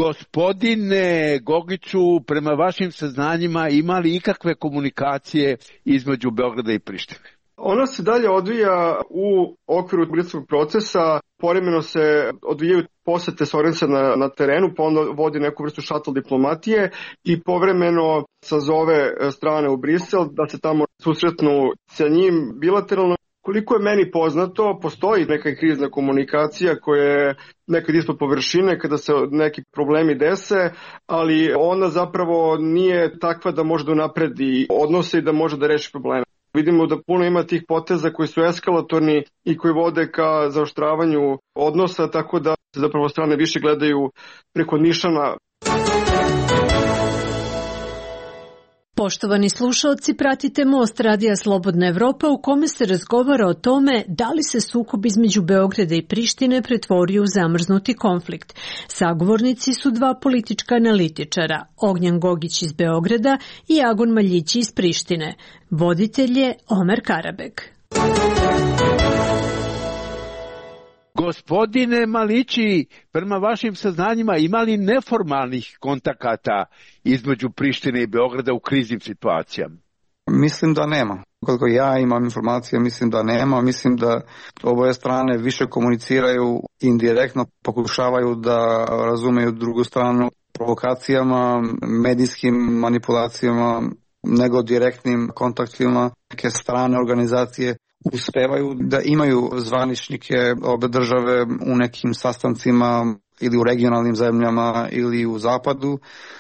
S23: Gospodine Gogiću, prema vašim saznanjima ima li ikakve komunikacije između Beograda i Prištine?
S25: Ona se dalje odvija u okviru briselskog procesa, povremeno se odvijaju posete Sorensena na, na terenu, pa onda vodi neku vrstu šatl diplomatije i povremeno sazove strane u Brisel da se tamo susretnu sa njim bilateralno Koliko je meni poznato, postoji neka krizna komunikacija koja je nekad ispod površine kada se neki problemi dese, ali ona zapravo nije takva da može da unapredi odnose i da može da reši probleme. Vidimo da puno ima tih poteza koji su eskalatorni i koji vode ka zaoštravanju odnosa, tako da se zapravo strane više gledaju preko nišana.
S2: Poštovani slušalci, pratite Most Radija Slobodna Evropa u kome se razgovara o tome da li se sukob između Beograda i Prištine pretvorio u zamrznuti konflikt. Sagovornici su dva politička analitičara, Ognjan Gogić iz Beograda i Agon Maljići iz Prištine. Voditelj je Omer Karabek.
S23: Gospodine Malići, prema vašim saznanjima ima li neformalnih kontakata između Prištine i Beograda u kriznim situacijama?
S24: Mislim da nema. Koliko ja imam informacije, mislim da nema. Mislim da oboje strane više komuniciraju indirektno, pokušavaju da razumeju drugu stranu provokacijama, medijskim manipulacijama, nego direktnim kontaktima. Neke strane organizacije uspevaju da imaju zvaničnike obe države u nekim sastancima ili u regionalnim zemljama ili u zapadu,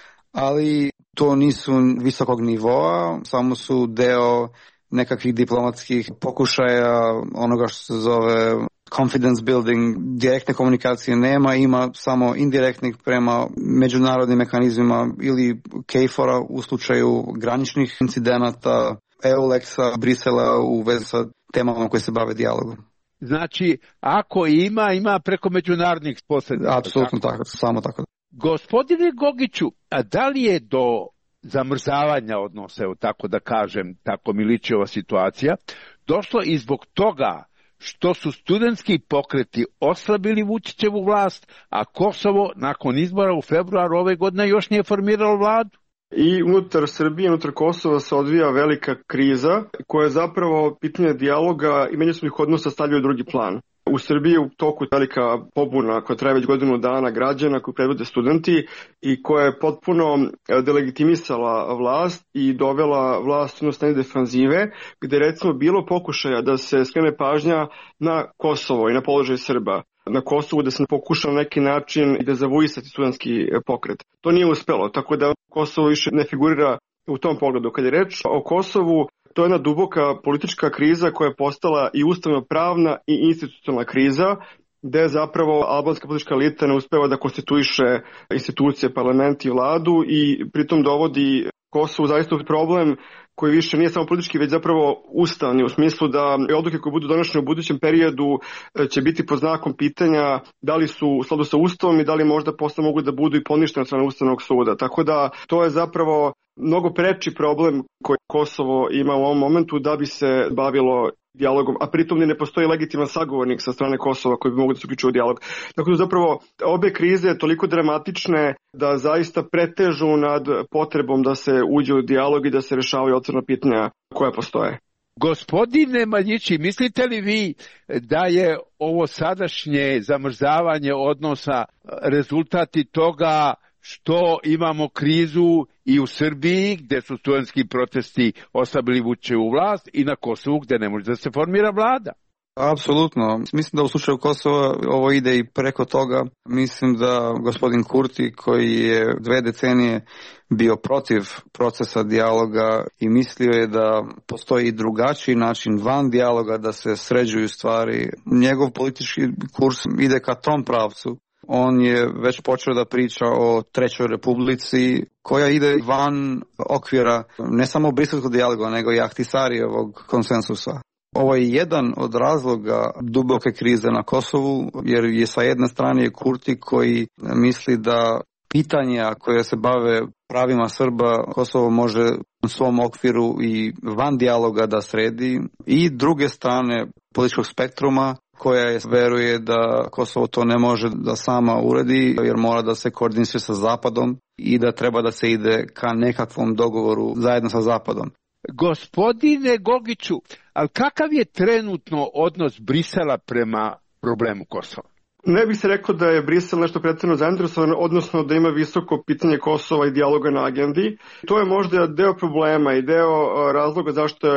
S24: ali to nisu visokog nivoa, samo su deo nekakvih diplomatskih pokušaja, onoga što se zove confidence building. Direktne komunikacije nema, ima samo indirektnih prema međunarodnim mehanizmima ili KFOR-a u slučaju graničnih incidenata, EULEX-a, Brisela u vezi sa temama koje se bave dijalogom.
S23: Znači, ako ima, ima preko međunarodnih posrednika.
S24: Apsolutno tako, tako, samo tako.
S23: Gospodine Gogiću, a da li je do zamrzavanja odnosa, evo tako da kažem, tako mi liči ova situacija, došlo i zbog toga što su studentski pokreti oslabili Vučićevu vlast, a Kosovo nakon izbora u februaru ove godine još nije formiralo vladu?
S25: I unutar Srbije, unutar Kosova se odvija velika kriza koja je zapravo pitanje dijaloga i međusobnih odnosa stavlja u drugi plan. U Srbiji u toku velika pobuna koja traje već godinu dana građana koju predvode studenti i koja je potpuno delegitimisala vlast i dovela vlast u stanje defanzive, gde recimo bilo pokušaja da se skrene pažnja na Kosovo i na položaj Srba. Na Kosovu da se pokuša na neki način i da zavuisati studentski pokret. To nije uspelo, tako da Kosovo više ne figurira u tom pogledu. Kad je reč o Kosovu, to je jedna duboka politička kriza koja je postala i ustavno-pravna i institucionalna kriza, gde zapravo albanska politička elita ne uspeva da konstituiše institucije, parlament i vladu i pritom dovodi Kosovu zaista problem koji više nije samo politički, već zapravo ustavni, u smislu da odluke koje budu donošene u budućem periodu će biti pod znakom pitanja da li su u skladu sa ustavom i da li možda posle mogu da budu i poništene od strane Ustavnog suda. Tako da to je zapravo mnogo preči problem koji Kosovo ima u ovom momentu da bi se bavilo dijalogom, a pritom ne postoji legitiman sagovornik sa strane Kosova koji bi mogu da se uključuje u dijalog. Tako da zapravo obe krize toliko dramatične da zaista pretežu nad potrebom da se uđe u dijalog i da se rešavaju otvorena pitanja koja postoje.
S23: Gospodine Maljići, mislite li vi da je ovo sadašnje zamrzavanje odnosa rezultati toga što imamo krizu i u Srbiji gde su studentski protesti oslabili Vučićevu vlast i na Kosovu gde ne može da se formira vlada?
S24: Apsolutno. Mislim da u slučaju Kosova ovo ide i preko toga. Mislim da gospodin Kurti koji je dve decenije bio protiv procesa dijaloga i mislio je da postoji drugačiji način van dijaloga da se sređuju stvari. Njegov politički kurs ide ka tom pravcu. On je već počeo da priča o Trećoj republici koja ide van okvira ne samo briselskog dijaloga nego i Ahtisarijevog konsensusa. Ovo je jedan od razloga duboke krize na Kosovu jer je sa jedne strane Kurti koji misli da pitanja koje se bave pravima Srba Kosovo može u svom okviru i van dijaloga da sredi i druge strane političkog spektruma koja je veruje da Kosovo to ne može da sama uredi jer mora da se koordiniše sa Zapadom i da treba da se ide ka nekakvom dogovoru zajedno sa Zapadom.
S23: Gospodine Gogiću, ali kakav je trenutno odnos Brisela prema problemu Kosova?
S25: Ne bih se rekao da je Brisel nešto pretredno zainteresovan, odnosno da ima visoko pitanje Kosova i dijaloga na agendi. To je možda deo problema i deo razloga zašto je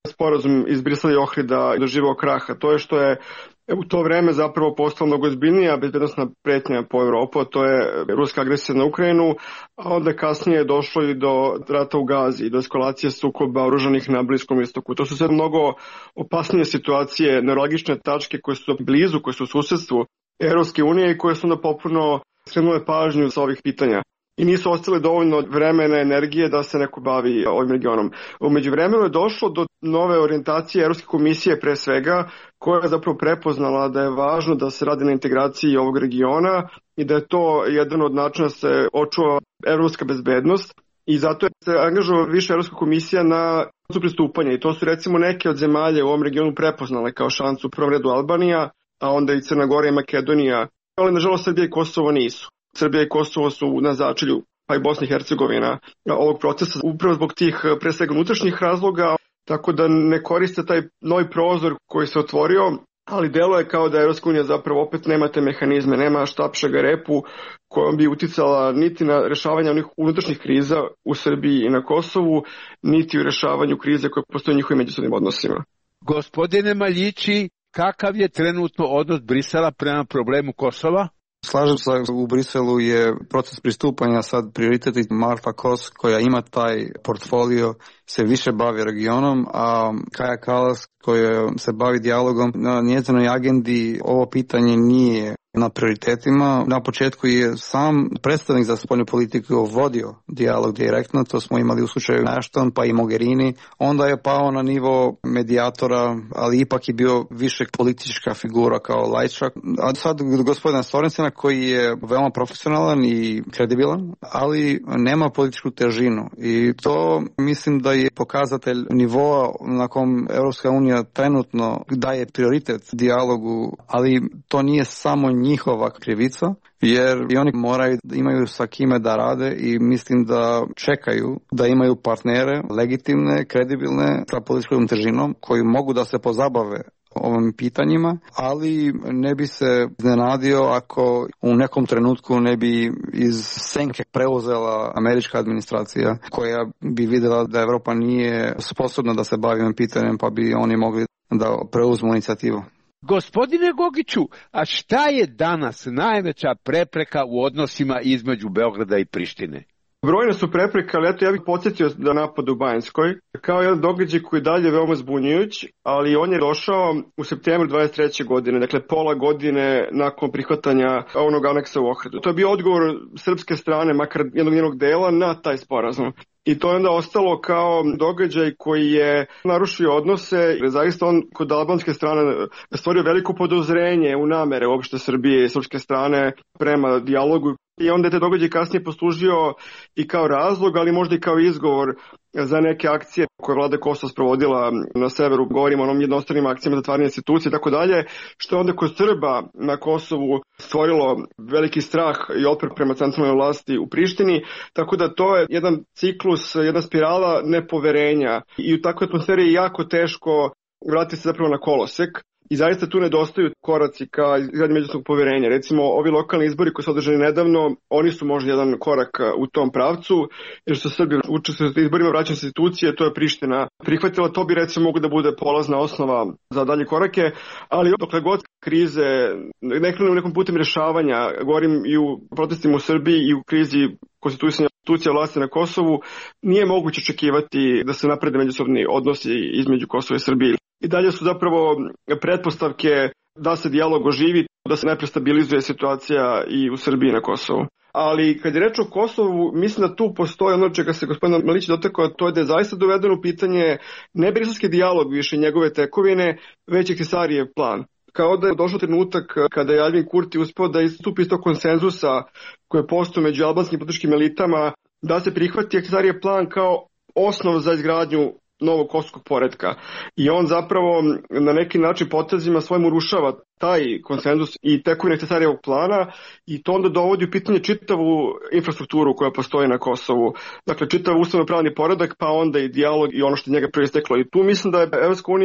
S25: sporazum iz Brisela i Ohrida doživao kraha. To je što je u to vreme zapravo postala mnogo ozbiljnija bezbednosna pretnja po Evropu, to je ruska agresija na Ukrajinu, a onda kasnije je došlo i do rata u Gazi, do eskalacije sukoba oružanih na Bliskom istoku. To su sve mnogo opasnije situacije, neuralgične tačke koje su blizu, koje su u susedstvu Evropske unije i koje su onda popuno skrenule pažnju sa ovih pitanja. I nisu ostale dovoljno vremena, energije da se neko bavi ovim regionom. U međuvremenu je došlo do nove orijentacije Evropske komisije pre svega, koja je zapravo prepoznala da je važno da se radi na integraciji ovog regiona i da je to jedan od načina da se očuva evropska bezbednost. I zato je se angažovala više Evropska komisija na šansu pristupanja. I to su recimo neke od zemalja u ovom regionu prepoznale kao šansu, u prvom redu Albanija, a onda i Crna Gora i Makedonija. Ali nažalost Srbija i Kosovo nisu. Srbija i Kosovo su na začelju, pa i Bosna i Hercegovina, ovog procesa upravo zbog tih pre svega unutrašnjih razloga, tako da ne koriste taj novi prozor koji se otvorio, ali delo je kao da Evropska unija zapravo opet nema te mehanizme, nema štapšega repu kojom bi uticala niti na rešavanje onih unutrašnjih kriza u Srbiji i na Kosovu, niti u rešavanju krize koje postoje u njihovim međusobnim odnosima.
S23: Gospodine Maljići, kakav je trenutno odnos Brisela prema problemu Kosova?
S24: Slažem se, u Briselu je proces pristupanja sad prioritet i Marta Kos koja ima taj portfolio se više bavi regionom, a Kaja Kallas koja se bavi dijalogom na njezinoj agendi ovo pitanje nije na prioritetima. Na početku je sam predstavnik za spoljnu politiku vodio dijalog direktno, to smo imali u slučaju Ashton pa i Mogherini, onda je pao na nivo medijatora, ali ipak je bio više politička figura kao lajčak. A sad gospodina Sorensena koji je veoma profesionalan i kredibilan, ali nema političku težinu i to mislim da je pokazatelj nivoa na kom Evropska unija trenutno daje prioritet dijalogu, ali to nije samo njihova krivica, jer i oni moraju da imaju sa kime da rade i mislim da čekaju da imaju partnere legitimne, kredibilne sa političkom težinom koji mogu da se pozabave ovim pitanjima, ali ne bi se iznenadio ako u nekom trenutku ne bi iz senke preuzela američka administracija koja bi vidjela da Evropa nije sposobna da se bavi ovim pitanjem pa bi oni mogli da preuzmu inicijativu.
S23: Gospodine Gogiću, a šta je danas najveća prepreka u odnosima između Beograda i Prištine?
S25: Brojne su prepreke, ali eto ja bih podsjetio da napad u Banjskoj, kao jedan događaj koji dalje veoma zbunjujuć, ali on je došao u septembru dvadeset treće godine, dakle pola godine nakon prihvatanja onog aneksa u Ohridu. To je bio odgovor srpske strane, makar jednog njenog dela, na taj sporazum. I to je onda ostalo kao događaj koji je narušio odnose, zaista on kod albanske strane stvorio veliko podozrenje u namere uopšte Srbije i srpske strane prema dijalogu. I onda je te događaj kasnije poslužio i kao razlog, ali možda i kao izgovor za neke akcije koje vlada Kosova sprovodila na severu, govorimo o onom jednostranim akcijama zatvaranja institucije i tako dalje, što je onda kod Srba na Kosovu stvorilo veliki strah i otpor prema centralnoj vlasti u Prištini, tako da to je jedan ciklus, jedna spirala nepoverenja i u takvoj atmosferi je jako teško vratiti se zapravo na kolosek. I zaista tu nedostaju koraci ka izgradnji međusobnog poverenja. Recimo, ovi lokalni izbori koji su održani nedavno, oni su možda jedan korak u tom pravcu, jer su Srbi učestvovali u izborima vraćanja institucije, to je Priština prihvatila, to bi recimo mogu da bude polazna osnova za dalje korake, ali dokle god krize ne krenu nekom putem rješavanja, govorim i u protestima u Srbiji i u krizi konstituisanja institucija vlasti na Kosovu, nije moguće očekivati da se naprede međusobni odnosi između Kosova i Srbije. I dalje su zapravo pretpostavke da se dijalog oživi, da se najpre stabilizuje situacija i u Srbiji i na Kosovu. Ali kad je reč o Kosovu, mislim da tu postoji ono čega se gospodin Malić dotakao, to je da je zaista dovedeno u pitanje ne briselski dijalog više njegove tekovine, već Ahtisarijev plan. Kao da je došao trenutak kada je Aljbin Kurti uspeo da istupi iz tog konsenzusa koje postoji među albanskim političkim elitama, da se prihvati Ahtisarijev plan kao osnov za izgradnju novog kosovskog poretka. I on zapravo na neki način potezima svojim urušava taj konsenzus i tekovine Ahtisarijevog plana i to onda dovodi u pitanje čitavu infrastrukturu koja postoji na Kosovu. Dakle, čitav ustavno-pravni poredak, pa onda i dijalog i ono što njega proisteklo. I tu mislim da je Evropska unija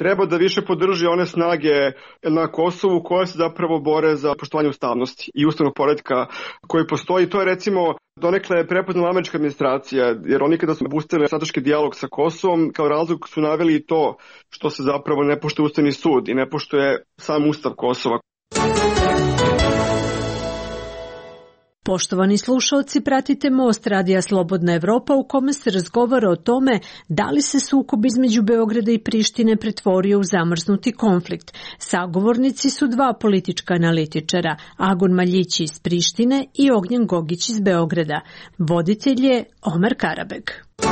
S25: treba da više podrži one snage na Kosovu koje se zapravo bore za poštovanje ustavnosti i ustavnog poretka koji postoji. To je recimo donekle prepoznala američka administracija, jer oni kada su obustavili strateški dijalog sa Kosovom, kao razlog su naveli i to što se zapravo ne poštuje Ustavni sud i ne poštuje sam Ustav Kosova.
S2: Poštovani slušalci, pratite Most Radija Slobodna Evropa u kome se razgovara o tome da li se sukob između Beograda i Prištine pretvorio u zamrznuti konflikt. Sagovornici su dva politička analitičara, Agon Maljić iz Prištine i Ognjen Gogić iz Beograda. Voditelj je Omer Karabeg.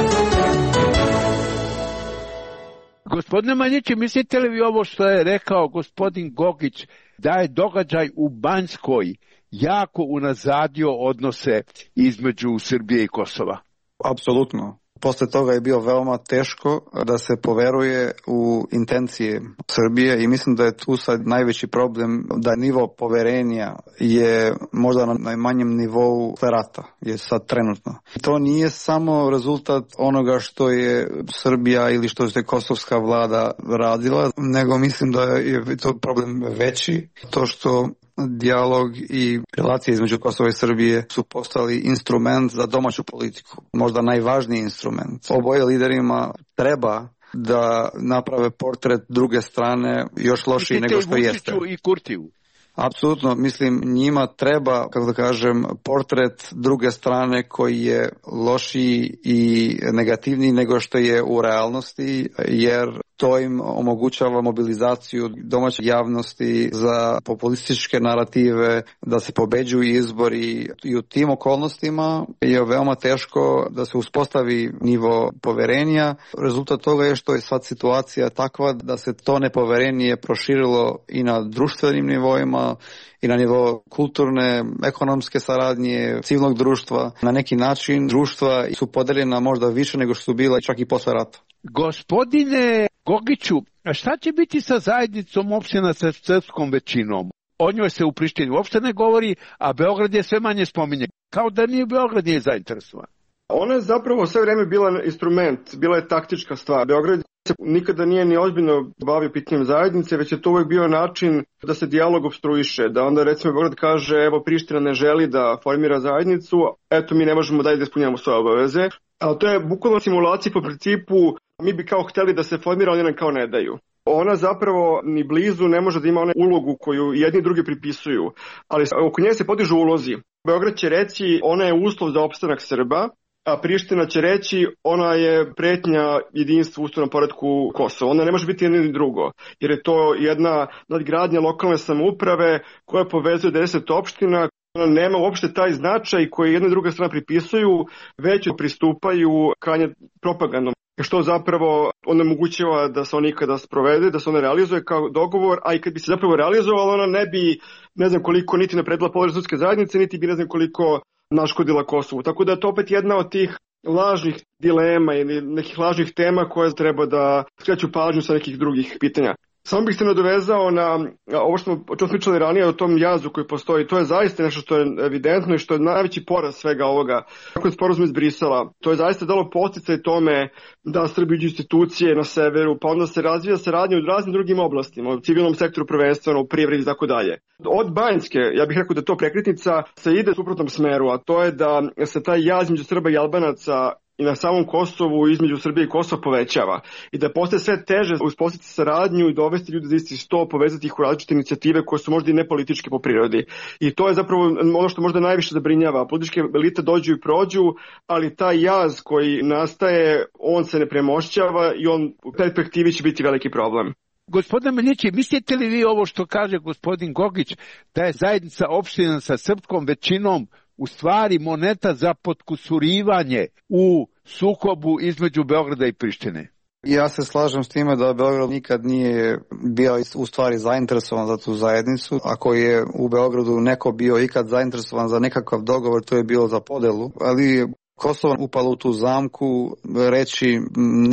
S23: Gospodine Maljić, mislite li vi ovo što je rekao gospodin Gogić, da je događaj u Banjskoj jako unazadio odnose između Srbije i Kosova?
S24: Apsolutno. Posle toga je bio veoma teško da se poveruje u intencije Srbije i mislim da je tu sad najveći problem da nivo poverenja je možda na najmanjem nivou rata, je sad trenutno. To nije samo rezultat onoga što je Srbija ili što je kosovska vlada radila, nego mislim da je to problem veći, to što dijalog i relacije između Kosova i Srbije su postali instrument za domaću politiku, možda najvažniji instrument. Oboje liderima treba da naprave portret druge strane još lošiji nego što jeste.
S23: I Kurtiju.
S24: Apsolutno, mislim, njima treba, kako da kažem, portret druge strane koji je lošiji i negativniji nego što je u realnosti, jer to im omogućava mobilizaciju domaće javnosti za populističke narative, da se pobeđuju izbori i u tim okolnostima je veoma teško da se uspostavi nivo poverenja. Rezultat toga je što je sad situacija takva da se to nepoverenje proširilo i na društvenim nivoima i na nivo kulturne, ekonomske saradnje, civilnog društva. Na neki način društva su podeljena možda više nego što su bila čak i posle rata.
S23: Gospodine Gogiću, a šta će biti sa zajednicom opština sa srpskom većinom? O njoj se u Prištini uopšte ne govori, a Beograd je sve manje spominje. Kao da nije Beograd nije zainteresovan.
S25: Ona je zapravo sve vreme bila instrument, bila je taktička stvar. Beograd se nikada nije ni ozbiljno bavio pitanjem zajednice, već je to uvek bio način da se dijalog opstruiše, da onda recimo Beograd kaže evo Priština ne želi da formira zajednicu, eto mi ne možemo dalje da ispunjavamo svoje obaveze. Ali to je bukvalno simulacija po principu mi bi kao hteli da se formira, oni nam kao ne daju. Ona zapravo ni blizu ne može da ima onu ulogu koju jedni i drugi pripisuju, ali oko nje se podižu ulozi. Beograd će reći ona je uslov za opstanak Srba, a Priština će reći ona je pretnja jedinstvu u ustavnom poretku Kosova. Ona ne može biti jedno ni drugo, jer je to jedna nadgradnja lokalne samouprave koja povezuje deset opština. Ona nema uopšte taj značaj koji jedna i druga strana pripisuju, već pristupaju krajnje propagandom, što zapravo onemogućava da se on ikada sprovede, da se ona realizuje kao dogovor, a i kad bi se zapravo realizovala, ona ne bi, ne znam koliko, niti napredila položaj sudske zajednice, niti bi ne znam koliko naškodila Kosovu. Tako da je to opet jedna od tih lažnih dilema ili nekih lažnih tema koje treba da skreću pažnju sa nekih drugih pitanja. Samo bih se nadovezao na ovo što smo često pričali ranije o tom jazu koji postoji. To je zaista nešto što je evidentno i što je najveći poraz svega ovoga. Kako je sporazum iz Brisela, to je zaista dalo podsticaj tome da Srbi uđu institucije na severu, pa onda se razvija saradnja u raznim drugim oblastima, u civilnom sektoru prvenstveno, u privredi i tako dalje. Od Banjske, ja bih rekao da to prekretnica se ide u suprotnom smeru, a to je da se taj jaz među Srba i Albanaca i na samom Kosovu između Srbije i Kosova povećava i da postaje sve teže uspostaviti saradnju i dovesti ljude za isti sto, povezati ih u različite inicijative koje su možda i nepolitičke po prirodi. I to je zapravo ono što možda najviše zabrinjava. Političke elite dođu i prođu, ali taj jaz koji nastaje, on se ne premošćava i on u perspektivi će biti veliki problem.
S23: Gospodine Maljići, mislite li vi ovo što kaže gospodin Gogić, da je zajednica opština sa srpskom većinom u stvari moneta za potkusurivanje u sukobu između Beograda i Prištine?
S24: Ja se slažem s time da Beograd nikad nije bio u stvari zainteresovan za tu zajednicu. Ako je u Beogradu neko bio ikad zainteresovan za nekakav dogovor, to je bilo za podelu, ali Kosovo upalo u tu zamku reći ne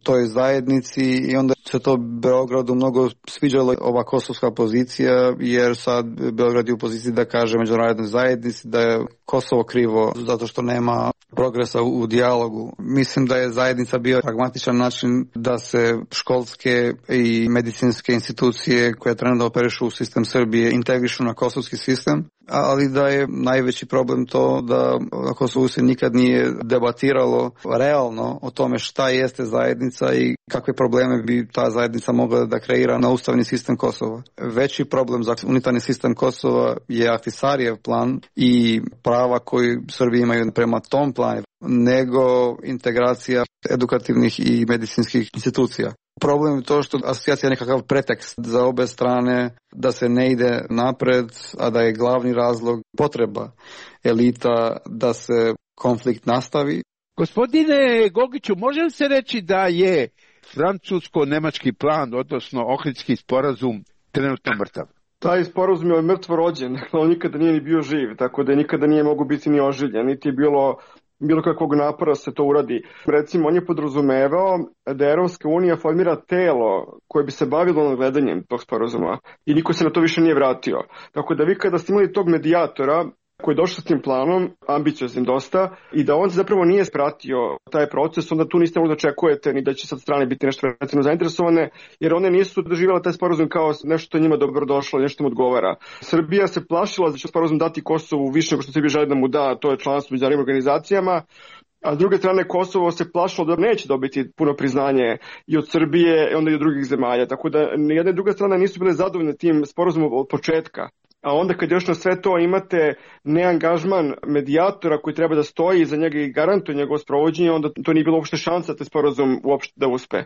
S24: toj zajednici i onda se to Beogradu mnogo sviđala ova kosovska pozicija, jer sad Beograd je u poziciji da kaže međunarodnoj zajednici da je Kosovo krivo zato što nema progresa u, u dijalogu. Mislim da je zajednica bio pragmatičan način da se školske i medicinske institucije koje trenutno operišu u sistem Srbije integrišu na kosovski sistem, ali da je najveći problem to da Kosovo se nikad nije debatiralo realno o tome šta jeste zajednica i kakve probleme bi ta zajednica mogla da kreira na ustavni sistem Kosova. Veći problem za unitarni sistem Kosova je Ahtisarijev plan i prava koji Srbi imaju prema tom planu, nego integracija edukativnih i medicinskih institucija. Problem je to što asocijacija je nekakav pretekst za obe strane da se ne ide napred, a da je glavni razlog potreba elita da se konflikt nastavi.
S23: Gospodine Gogiću, može li se reći da je francusko-nemački plan, odnosno Ohridski sporazum, trenutno mrtav?
S25: Taj sporazum je mrtvo rođen, on nikada nije ni bio živ, tako da nikada nije mogu biti ni oživljen, niti je bilo bilo kakvog napora se to uradi. Recimo, on je podrazumevao da Evropska unija formira telo koje bi se bavilo nadgledanjem tog sporazuma i niko se na to više nije vratio. Tako da vi kada ste imali tog medijatora koji je došao s tim planom, ambicioznim dosta, i da on zapravo nije spratio taj proces, onda tu niste mogli da očekujete ni da će sad strane biti nešto recimo zainteresovane, jer one nisu doživjela taj sporazum kao nešto što njima dobro došlo, nešto im odgovara. Srbija se plašila da će sporazum dati Kosovu više nego što Srbija želi da mu da, to je članstvo u međunarodnim organizacijama, a s druge strane Kosovo se plašilo da neće dobiti puno priznanje i od Srbije i onda i od drugih zemalja, tako da nijedna i druga strana nisu bile zadovoljne tim sporazumom od početka. A onda kad još na sve to imate neangažman medijatora koji treba da stoji iza njega i garantuje njegovo sprovođenje, onda to nije bilo uopšte šansa da taj sporazum uopšte da uspe.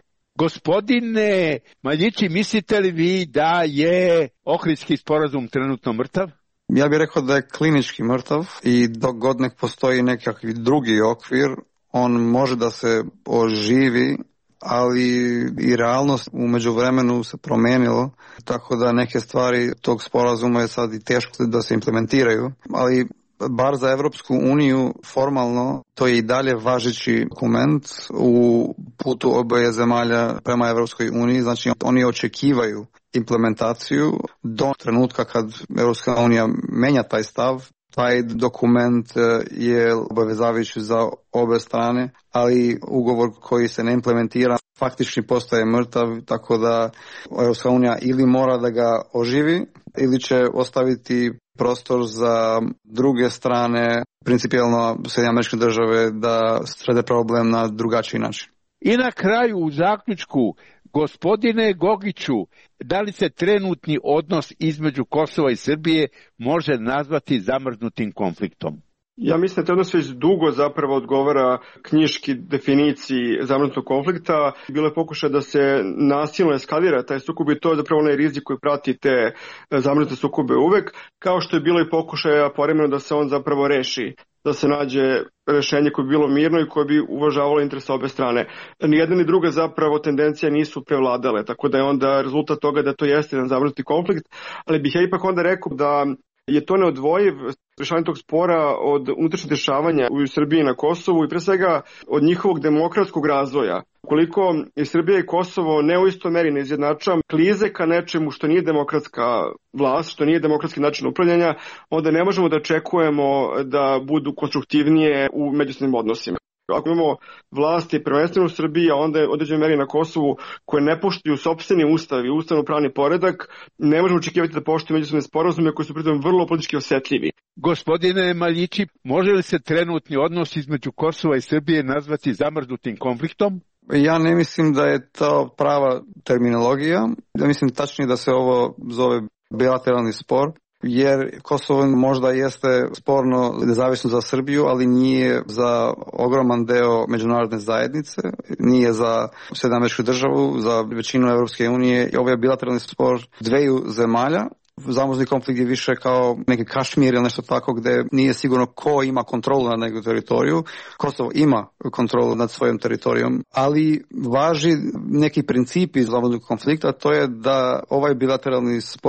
S23: Gospodine Maljići, mislite li vi da je Ohridski sporazum trenutno mrtav?
S24: Ja bih rekao da je klinički mrtav i dok god nek postoji nekakvi drugi okvir, on može da se oživi, ali i realnost u međuvremenu se promenilo, tako da neke stvari tog sporazuma je sad i teško da se implementiraju, ali bar za Evropsku uniju formalno to je i dalje važeći dokument u putu oboje zemalja prema Evropskoj uniji, znači oni očekivaju implementaciju do trenutka kad Evropska unija menja taj stav. Taj dokument je obavezavajući za obe strane, ali ugovor koji se ne implementira faktički postaje mrtav, tako da Evropska unija ili mora da ga oživi ili će ostaviti prostor za druge strane, principijelno Sjedinjene Američke Države, da srede problem na drugačiji način.
S23: I na kraju u zaključku, gospodine Gogiću, da li se trenutni odnos između Kosova i Srbije može nazvati zamrznutim konfliktom?
S25: Ja mislim da te odnos već dugo zapravo odgovara knjiški definiciji zamrznutog konflikta. Bilo je pokušaj da se nasilno eskalira taj sukob i to je zapravo onaj rizik koji prati te zamrznute sukobe uvek, kao što je bilo i pokušaja povremeno da se on zapravo reši, da se nađe rešenje koje bi bilo mirno i koje bi uvažavalo interese obe strane. Nijedna ni druga zapravo tendencija nisu prevladale, tako da je onda rezultat toga da to jeste jedan zamrznuti konflikt, ali bih ja ipak onda rekao da je to neodvojiv rešavanje tog spora od unutrašnjih dešavanja u Srbiji na Kosovu i pre svega od njihovog demokratskog razvoja. Ukoliko je Srbija i Kosovo ne u istoj meri ne izjednačava klize ka nečemu što nije demokratska vlast, što nije demokratski način upravljanja, onda ne možemo da očekujemo da budu konstruktivnije u međusobnim odnosima. Ako imamo vlasti prvenstveno u Srbiji, a onda je određenoj meri na Kosovu koje ne poštuju sopstveni ustav i ustavno-pravni poredak, ne možemo očekivati da poštuju međusobne sporazume koji su pritom vrlo politički osetljivi.
S23: Gospodine Maljići, može li se trenutni odnos između Kosova i Srbije nazvati zamrznutim konfliktom?
S24: Ja ne mislim da je to prava terminologija. Ja mislim tačnije da se ovo zove bilateralni spor, jer Kosovo možda jeste sporno nezavisno za Srbiju, ali nije za ogroman deo međunarodne zajednice, nije za Sjedinjene Američke Države, za većinu Evropske unije. Ovo je bilateralni spor dveju zemalja. Zamrzni konflikt je više kao neki Kašmir ili nešto tako gde nije sigurno ko ima kontrolu nad neku teritoriju. Kosovo ima kontrolu nad svojom teritorijom, ali važi neki princip iz zamrznog konflikta, to je da ovaj bilateralni spor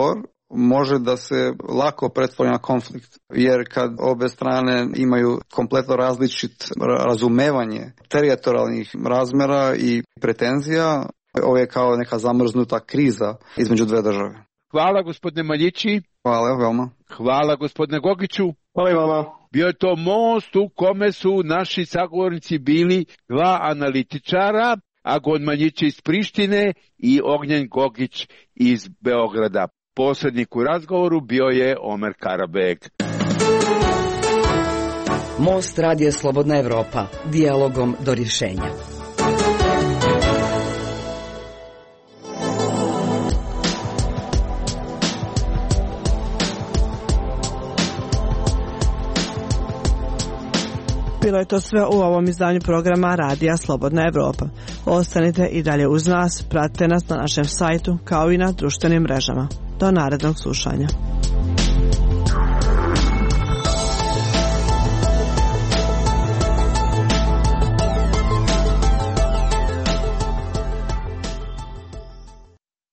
S24: može da se lako pretvori na konflikt, jer kad obe strane imaju kompletno različit razumevanje teritorijalnih razmera i pretenzija, ovo je kao neka zamrznuta kriza između dve države.
S23: Hvala gospodine Maljići.
S24: Hvala veoma.
S23: Hvala gospodine Gogiću.
S25: Hvala i vama.
S23: Bio je to most u kome su naši sagovornici bili dva analitičara, Agon Maljići iz Prištine i Ognjen Gogić iz Beograda. Posrednik u razgovoru bio je Omer Karabeg.
S22: Most Radija Slobodna Evropa, dijalogom do rješenja.
S21: Bilo je to sve u ovom izdanju programa Radija Slobodna Evropa. Ostanite i dalje uz nas, pratite nas na našem sajtu kao i na društvenim mrežama. Do narednog slušanja.